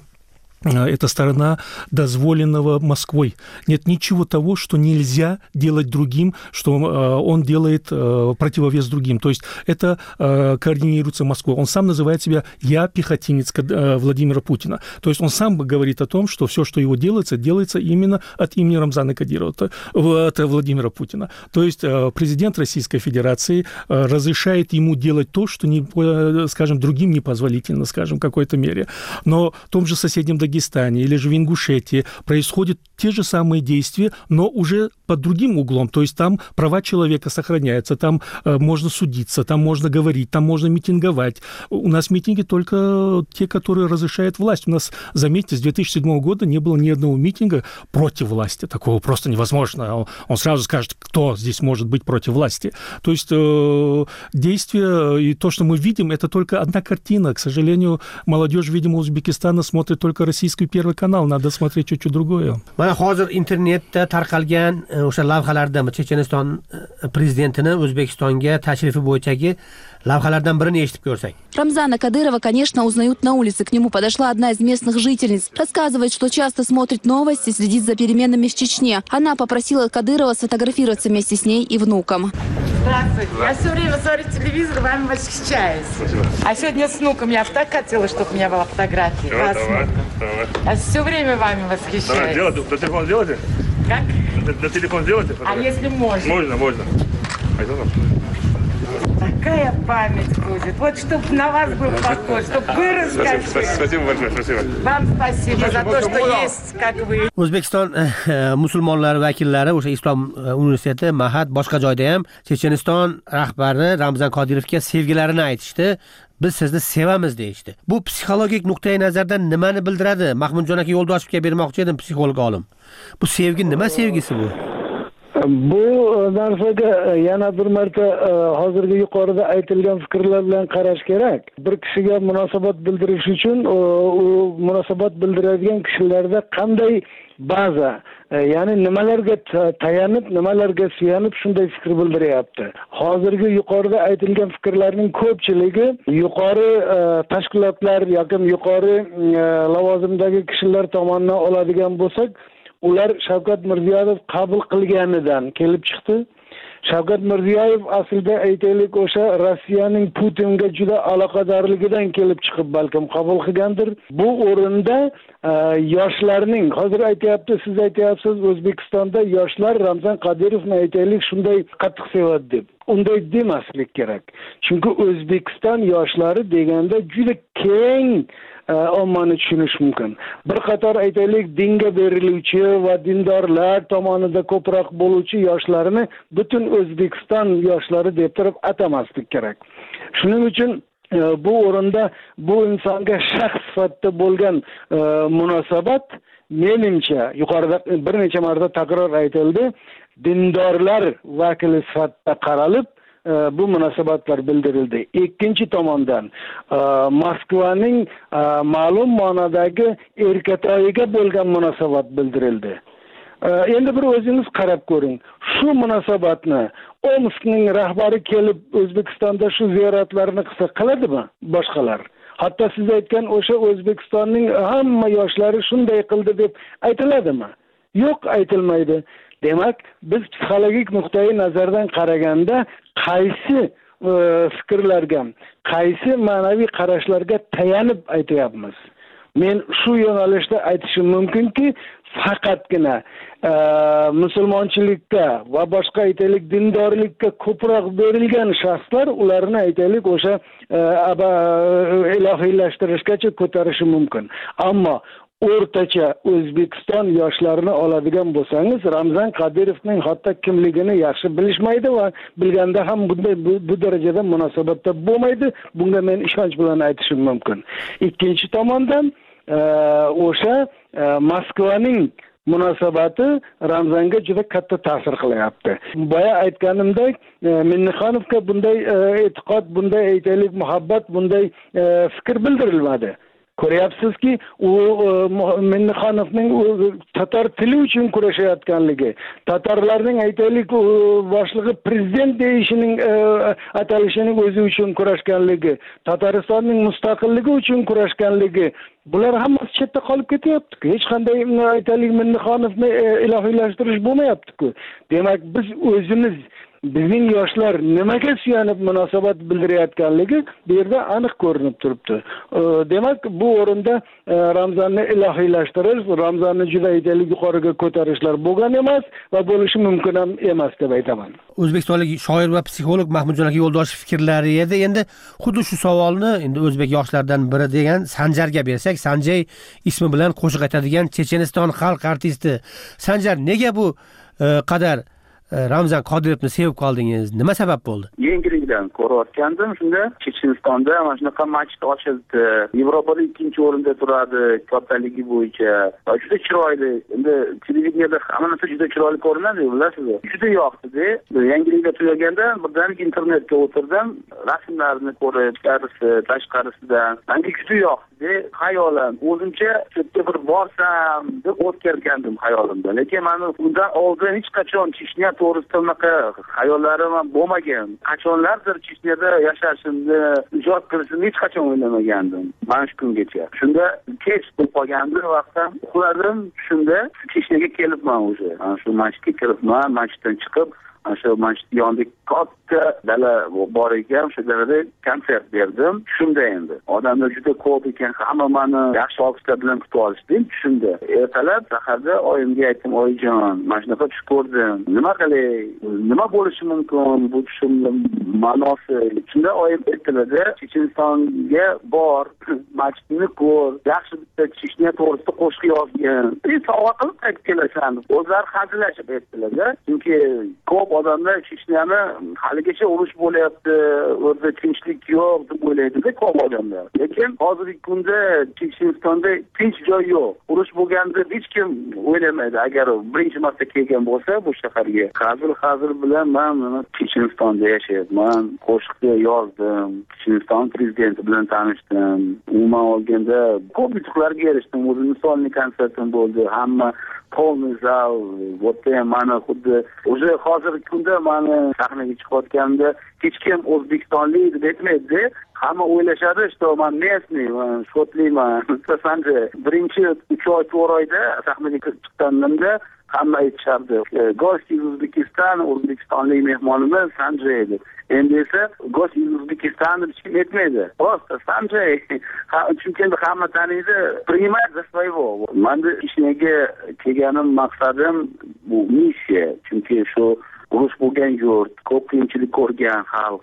это сторона дозволенного Москвой. Нет ничего того, что нельзя делать другим, что он делает противовес другим. То есть это координируется Москвой. Он сам называет себя «я пехотинец Владимира Путина». То есть он сам говорит о том, что все, что его делается, делается именно от имени Рамзана Кадырова, от Владимира Путина. То есть президент Российской Федерации разрешает ему делать то, что, не, скажем, другим непозволительно, скажем, в какой-то мере. Но в том же соседнем Дагестане или же в Ингушетии происходят те же самые действия, но уже под другим углом. То есть там права человека сохраняются, там э, можно судиться, там можно говорить, там можно митинговать. У нас митинги только те, которые разрешает власть. У нас, заметьте, с две тысячи седьмого года не было ни одного митинга против власти. Такого просто невозможно. Он, он сразу скажет, кто здесь может быть против власти. То есть э, действия и то, что мы видим, это только одна картина. К сожалению, молодежь, видимо, Узбекистана смотрит только российский Первый канал. Надо смотреть чуть-чуть другое. Mana hozir internetda tarqalgan o'sha lavhalarda Checheniston prezidentining O'zbekistonga tashrifi bo'yichagi lavhalardan birini eshitib ko'rsak. Рамзана Кадырова, конечно, узнают на улице. К нему подошла одна из местных жительниц. Рассказывает, что часто смотрит новости, следит за переменами в Чечне. Она попросила Кадырова сфотографироваться вместе с ней и внуком. Здравствуйте. Я все время смотрю телевизор, вами восхищаюсь. Спасибо. А сегодня с внуком я так хотела, чтобы у меня была фотография. Давай, давай, давай. Я все время вами восхищаюсь. Давай, делайте, до телефона сделайте? Как? До телефона сделайте? А если можно? Можно, можно. А такая память будет. Вот чтобы на вас был похож, чтобы вы рассказали. Спасибо большое, спасибо. Вам спасибо за то, что есть, как вы. O'zbekiston musulmonlari vakillari o'sha Islom universiteti, Mahad, boshqa joyda ham Checheniston rahbari Ramzan Qodirovga sevgilarini aytishdi. Biz sizni sevamiz deyishdi. Bu psixologik nuqtai nazardan nimani bildiradi? Mahmudjon aka Yo'ldoshevga bermoqchi edim, psixolog olim. Bu sevgi nima sevgisi bu? Bu narsaga yana bir marta hozirgi yuqorida aytilgan fikrlar bilan qarash kerak. Bir kishiga munosabat bildirish uchun u munosabat bildiradigan kishilarda qanday baza, ya'ni nimalarga tayanib, nimalarga suyanib shunday fikr bildiryapti. Hozirgi yuqorida aytilgan fikrlarning ko'pchiligi yuqori tashkilotlar yoki yuqori lavozimdagi kishilar tomonidan oladigan bo'lsak, ular Shavkat Mirziyoyev qabul qilganidan kelib chiqdi. Shavkat Mirziyoyev aslida aytaylik o'sha Rossiyaning Putinga juda aloqadorligidan kelib chiqib balkim qabul qilgandir. Bu o'rinda yoshlarning, hozir aytayapti, siz aytayapsiz, O'zbekistonda yoshlar Ramzan Qodirovni aytaylik shunday qattiq sevadi deb. Unday demaslik kerak. Chunki O'zbekiston yoshlari deganda juda keng ommani tushunish mumkin. Bir qator aytaylik dinga beriluvchi va dindorlar tomonida ko'proq bo'luvchi yoshlarni butun O'zbekiston yoshlari deb turib atamaslik kerak. Shuning uchun bu o'rinda bu insonga shaxs sifatida bo'lgan munosabat menimcha yuqorida bir necha marta takror aytildi, dindorlar vakili sifatida qaralib bu munosabatlar bildirildi. Ikkinchi tomondan Moskvaning ma'lum ma'nodagi erkatoyiga bo'lgan munosabat bildirildi. Endi bir o'zingiz qarab ko'ring. Shu munosabatni Omskning rahbari kelib O'zbekistonda shu ziyoratlarni qilsa qiladimi boshqalar? Hatto siz aytgan o'sha O'zbekistonning hamma yoshlari shunday qildi deb aytiladimi? Yo'q, aytilmaydi. Demak, biz psixologik nuqtai nazardan qaraganda qaysi fikrlarga, qaysi ma'naviy qarashlarga tayanib aytyapmiz? Men shu yo'nalishda aytishim mumkinki, faqatgina musulmonchilikka va boshqa aytaylik dindorlikka ko'proq berilgan shaxslar ularni aytaylik o'sha ilohiylashtirishgacha ko'tarishi mumkin. Ammo o'rtacha O'zbekiston yoshlarini oladigan bo'lsangiz, Ramzan Qodirovning hatto kimligini yaxshi bilishmaydi va bilganda ham bunday bu, bu darajada munosabatda bo'lmaydi. Bunga men ishonch bilan aytishim mumkin. Ikkinchi tomondan o'sha Moskvaning munosabati Ramzanga juda katta ta'sir qilyapti. Boya aytganimdek, Minnixonovga bunday e'tiqod, bunday aytaylik muhabbat, bunday fikr bildirilmadi. Ko'ryapsizki, u Minnixonovning tatar tili uchun kurashayotganligi, tatarlarning aytaylik boshlig'i prezident deyishining atalishining o'zi uchun kurashganligi, Tataristonning mustaqilligi uchun kurashganligi, bular hammasi chetda qolib ketyapti-ku. Hech qanday aytaylik Minnixonovni ilohiylashtirish bo'lmayapti-ku. Demak, biz o'zimiz bizning yoshlar nimaga suyanib munosabat bildirayotganligi bu yerda aniq ko'rinib turibdi. Demak, bu o'rinda Ramzonni ilohiylashtirish, Ramzonni juda aytaylik yuqoriga ko'tarishlar bo'lgan emas va bo'lishi mumkin ham emas deb aytaman. O'zbekistonlik shoir va psixolog Mahmudjon aka Yo'ldoshev fikrlari edi. Endi xuddi shu savolni endi o'zbek yoshlaridan biri degan Sanjarga bersak, Sanjay ismi bilan qo'shiq aytadigan Checheniston xalq artisti. Sanjar, nega bu qadar Ramzan Qodirovni sevib qoldingiz? Nima sabab bo'ldi? Yangilikdan ko'rayotgandim. Shunda Chechenistonda mana shunaqa masjid ochildi. Yevropada ikkinchi o'rinda turadi kattaligi bo'yicha. Juda chiroyli. Endi televideniyada hamma narsa juda chiroyli ko'rinadi, bilasiz. Juda yoqdi. Yangilikda tugaganda birdan internetga o'tirdim, rasmlarni ko'rib, ichkarisi, tashqarisidan menga juda yoqdi. Xayolan o'zimcha chetga bir borsam deb o'tkazgandim xayolimda. Lekin men undan oldin hech qachon Chechnya to'g'risida unaqa xayollarim ham bo'lmagan. Qachonlardir Chechniyada yashashimni, ijod qilishimni hech qachon o'ylamagandim. Mana shu kungacha. Shunda kech bo'lib qolgandi vaqtda uxladim, shunda Chechniyaga kelibman o'sha. Ana shu masjidga kelibman, masjiddan chiqib o'sha mana shu yonida katta dala bor ekan, o'sha dalada konsert berdim. Shunda endi odamlar juda ko'p ekan, hamma meni yaxshi olqishlar bilan kutib olishdi. Tushunda ertalab saharda oyimga aytdim, oyijon, mana shunaqa tush ko'rdim. Nima qilay? Nima bo'lishi mumkin bu tushimning ma'nosi? Shunda oyim aytdilar, Chechenistonga bor, masjidni ko'r, yaxshi bitta Chechnya to'g'risida qo'shiq yozgan. Sovg'a qilib qaytib kelasan. O'zlari hazillashib aytdilar. Chunki ko'p odamlar Chechnyani haligacha urush bo'lyapti, o'rda tinchlik yo'q deb o'ylaydi-da ko'p odamlar. Lekin hozirgi kunda Chechenistonda tinch joy yo'q. Urush bo'lganda hech kim o'ylamaydi. Agar birinchi marta kelgan bo'lsa bu shaharga, hazil-hazil bilan men Chechenistonda yashayapman, qo'shiqni yozdim, Checheniston prezidenti bilan tanishdim. Umuman olganda ko'p yutuqlarga erishdim. O'zim misolni konsertim bo'ldi. Hamma polniy zal, bo'tda ham mana xuddi o'sha hozirgi kunda meni sahnaga chiqayotganda hech kim o'zbekistonlik deb aytmaydi. Hamma o'ylashadi, что men местный, shotliman. Sanje birinchi uch oy to'rt oyda sahnaga chiqqanimda hamma aytishardi, gost iz O'zbekiston, o'zbekistonlik mehmonimiz Sanjay edi. Endi esa gost iz O'zbekiston deb hech kim aytmaydi. Просто Sanjay. Chunki hamma taniydi, принимать за своего. Menda ishga kelganim maqsadim bu missiya. Chunki shu urush bo'lgan yurt, ko'p qiyinchilik ko'rgan xalq.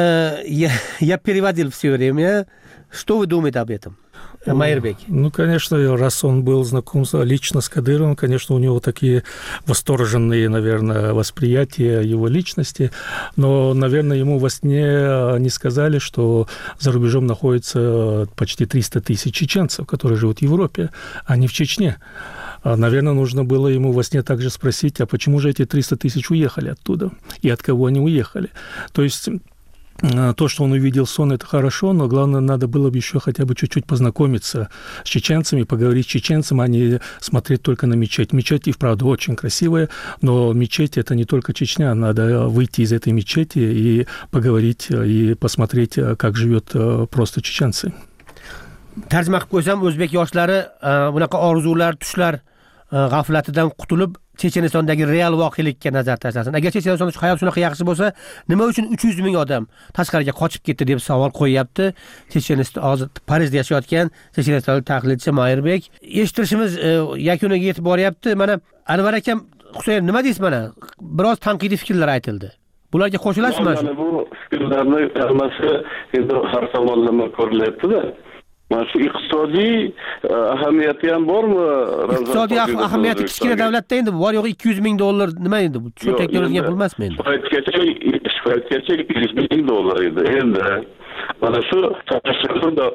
Я я переводил все время. Что вы думаете об этом? Майербек. Ну, конечно, раз он был знаком лично с Кадыровым, конечно, у него такие восторженные, наверное, восприятия его личности, но, наверное, ему во сне не сказали, что за рубежом находится почти триста тысяч чеченцев, которые живут в Европе, а не в Чечне. Наверное, нужно было ему во сне также спросить, а почему же эти триста тысяч уехали оттуда, и от кого они уехали. То есть то, что он увидел сон, это хорошо, но главное, надо было бы еще хотя бы чуть-чуть познакомиться с чеченцами, поговорить с чеченцами, а не смотреть только на мечеть. Мечеть и вправду очень красивая, но мечеть – это не только Чечня. Надо выйти из этой мечети и поговорить, и посмотреть, как живет просто чеченцы. Tarjima qilib qo'ysam, o'zbek yoshlari bunaqa orzular, tushlar g'aflatidan qutulib Chechenistondagi real voqelikka nazar tashlasin. Agar Chechenistonda hayot shunaqa yaxshi bo'lsa, nima uchun uch yuz ming odam tashqariga qochib ketdi deb savol qo'yapti. Checheniston hozir Parijda yashayotgan chechenistonlik tahlilchi Mayerbek. Eshittirishimiz yakuniga yetib boryapti. Mana Anvar akam, Husayn, nima deysiz mana? Biroz tanqidiy fikrlar aytildi. Bularga qo'shilasizmi? Mana bu fikrlarning hammasi endi har tomonlama ko'rilyapti-da. Mana shu iqtisodiy ahamiyati ham bormi? Iqtisodiy ahamiyati kichkina davlatda endi bor yo'q ikki yuz ming dollar nima endi bu? Shu teknologiya bo'lmasmi endi? Paytgacha paytgacha ikki yuz ming dollar edi. Endi mana shu tashkilotda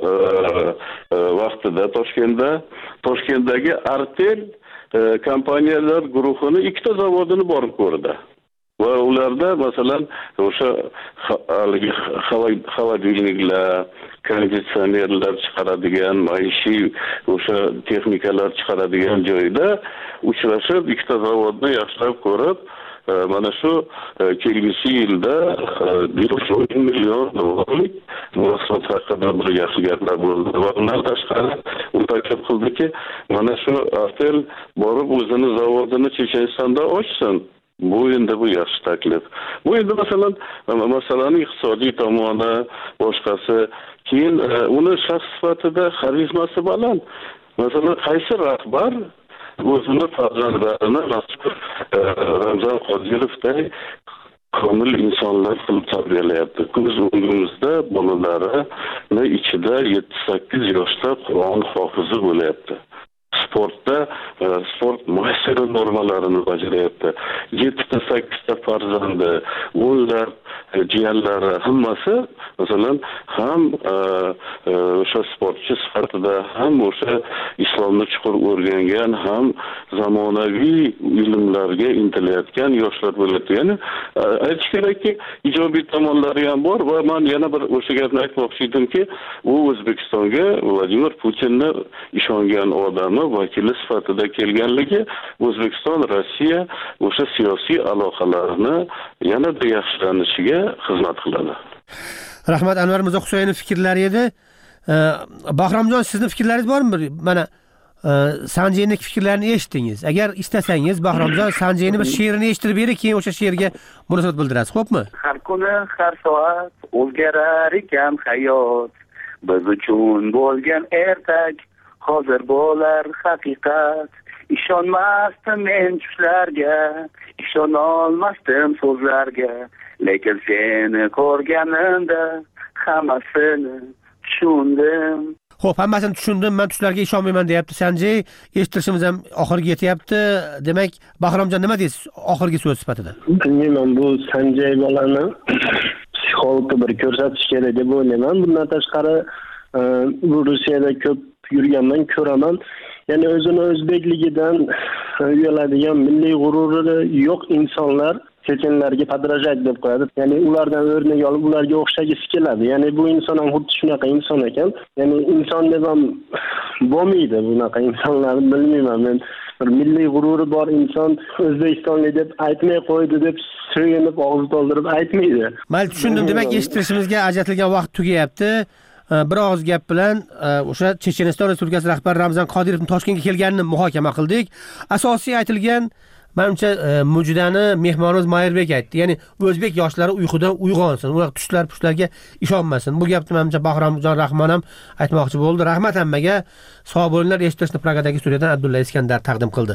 vaqtida Toshkentda Toshkentdagi Artel kompaniyalar guruhini ikkita zavodini borib ko'rdi. Va ularda masalan o'sha xolodilniklar, konditsionerlar chiqaradigan, maishiy o'sha texnikalar chiqaradigan joyda uchrashib, ikkita zavodni yaxshilab ko'rib, mana shu kelgusi yilda bir million dollarlik munosabat haqida bir yaxshi gaplar bo'ldi. Va undan tashqari u taklif qildiki, mana shu Artel borib o'zini zavodini Chechenistonda ochsin. Bu endi bu yaxshi taklif. Bu endi masalan masalaning iqtisodiy tomoni, boshqasi, keyin uni shaxs sifatida xarizmasi baland. Masalan, qaysi rahbar o'zini farzandlarini Ramzan Qodirovday komil insonlar qilib tarbiyalayapti. Ko'z o'ngimizda bolalarini ichida yetti sakkiz yoshda Qur'on hofizi bo'lyapti. Sportda sport muassara normalarini bajarayapti. yettita sakkizta farzandi, o'nlab jiyanlari hammasi masalan ham o'sha sportchi sifatida ham o'sha islomni chuqur o'rgangan, ham zamonaviy ilmlarga intilayotgan yoshlar bo'lyapti. Ya'ni aytish kerakki, ijobiy tomonlari ham bor va men yana bir o'sha gapni aytmoqchi edimki, u O'zbekistonga Vladimir Putinni ishongan odami vakili sifatida kelganligi O'zbekiston Rossiya o'sha siyosiy aloqalarini yanada yaxshilanishiga xizmat qiladi. Rahmat, Anvar Mirzo Husaynov fikrlari edi. Bahromjon, sizning fikrlaringiz bormi? Mana Sanjayning fikrlarini eshitdingiz. Agar istasangiz Bahromjon Sanjayning bir she'rini eshittirib bering, keyin o'sha she'rga munosabat bildirasiz, xo'pmi? Har kuni, har soat o'zgarar ekan hayot. Biz uchun bo'lgan ertak hozir bo'lar haqiqat. Ishonmasdim men tushlarga, ishona olmasdim so'zlarga, lekin seni ko'rganimda hammasini tushundim. Xo'p, hammasini tushundim. Men tushlarga ishonmayman deyapti Sanjay. Eshittirishimiz ham oxiriga yetyapti. Demak, Bahromjon nima deysiz oxirgi so'z sifatida? Bilmayman, bu Sanjay bolani psixologga bir ko'rsatish kerak deb o'ylayman. Bundan tashqari, bu Rossiyada ko'p yurganman, ko'raman. Ya'ni o'zini o'zbekligidan uyaladigan, milliy g'ururi yo'q insonlar chechenlarga podrajat deb qo'yadi. Ya'ni ulardan o'rnak olib, ularga o'xshagisi keladi. Ya'ni bu inson ham xuddi shunaqa inson ekan. Ya'ni inson deb ham bo'lmaydi bunaqa insonlarni, bilmayman men. Bir milliy g'ururi bor inson O'zbekistonlik deb aytmay qo'ydi deb so'yinib og'iz to'ldirib aytmaydi. Mayli, tushundim. Demak, eshittirishimizga ajratilgan vaqt tugayapti. Bir og'iz gap bilan o'sha Checheniston Respublikasi rahbari Ramzan Qodirovning Toshkentga kelganini muhokama qildik. Asosiy aytilgan menimcha Mujdani mehmonimiz Mayirbek aytdi. Ya'ni o'zbek yoshlari uyqudan uyg'onsin, ular tushlar pushlarga ishonmasin. Bu gapni menimcha Bahromjon Rahmon ham aytmoqchi bo'ldi. Rahmat hammaga. Sog' bo'linglar. Eshittirishni Pragadagi studiyadan Abdulla Iskandar taqdim qildi.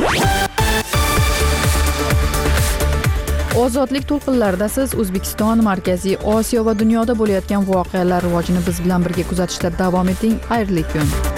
Ozodlik to'lqinlarida siz O'zbekiston, Markaziy Osiyo va dunyoda bo'layotgan voqealar rivojini biz bilan birga kuzatishda davom eting. Xayrli kun.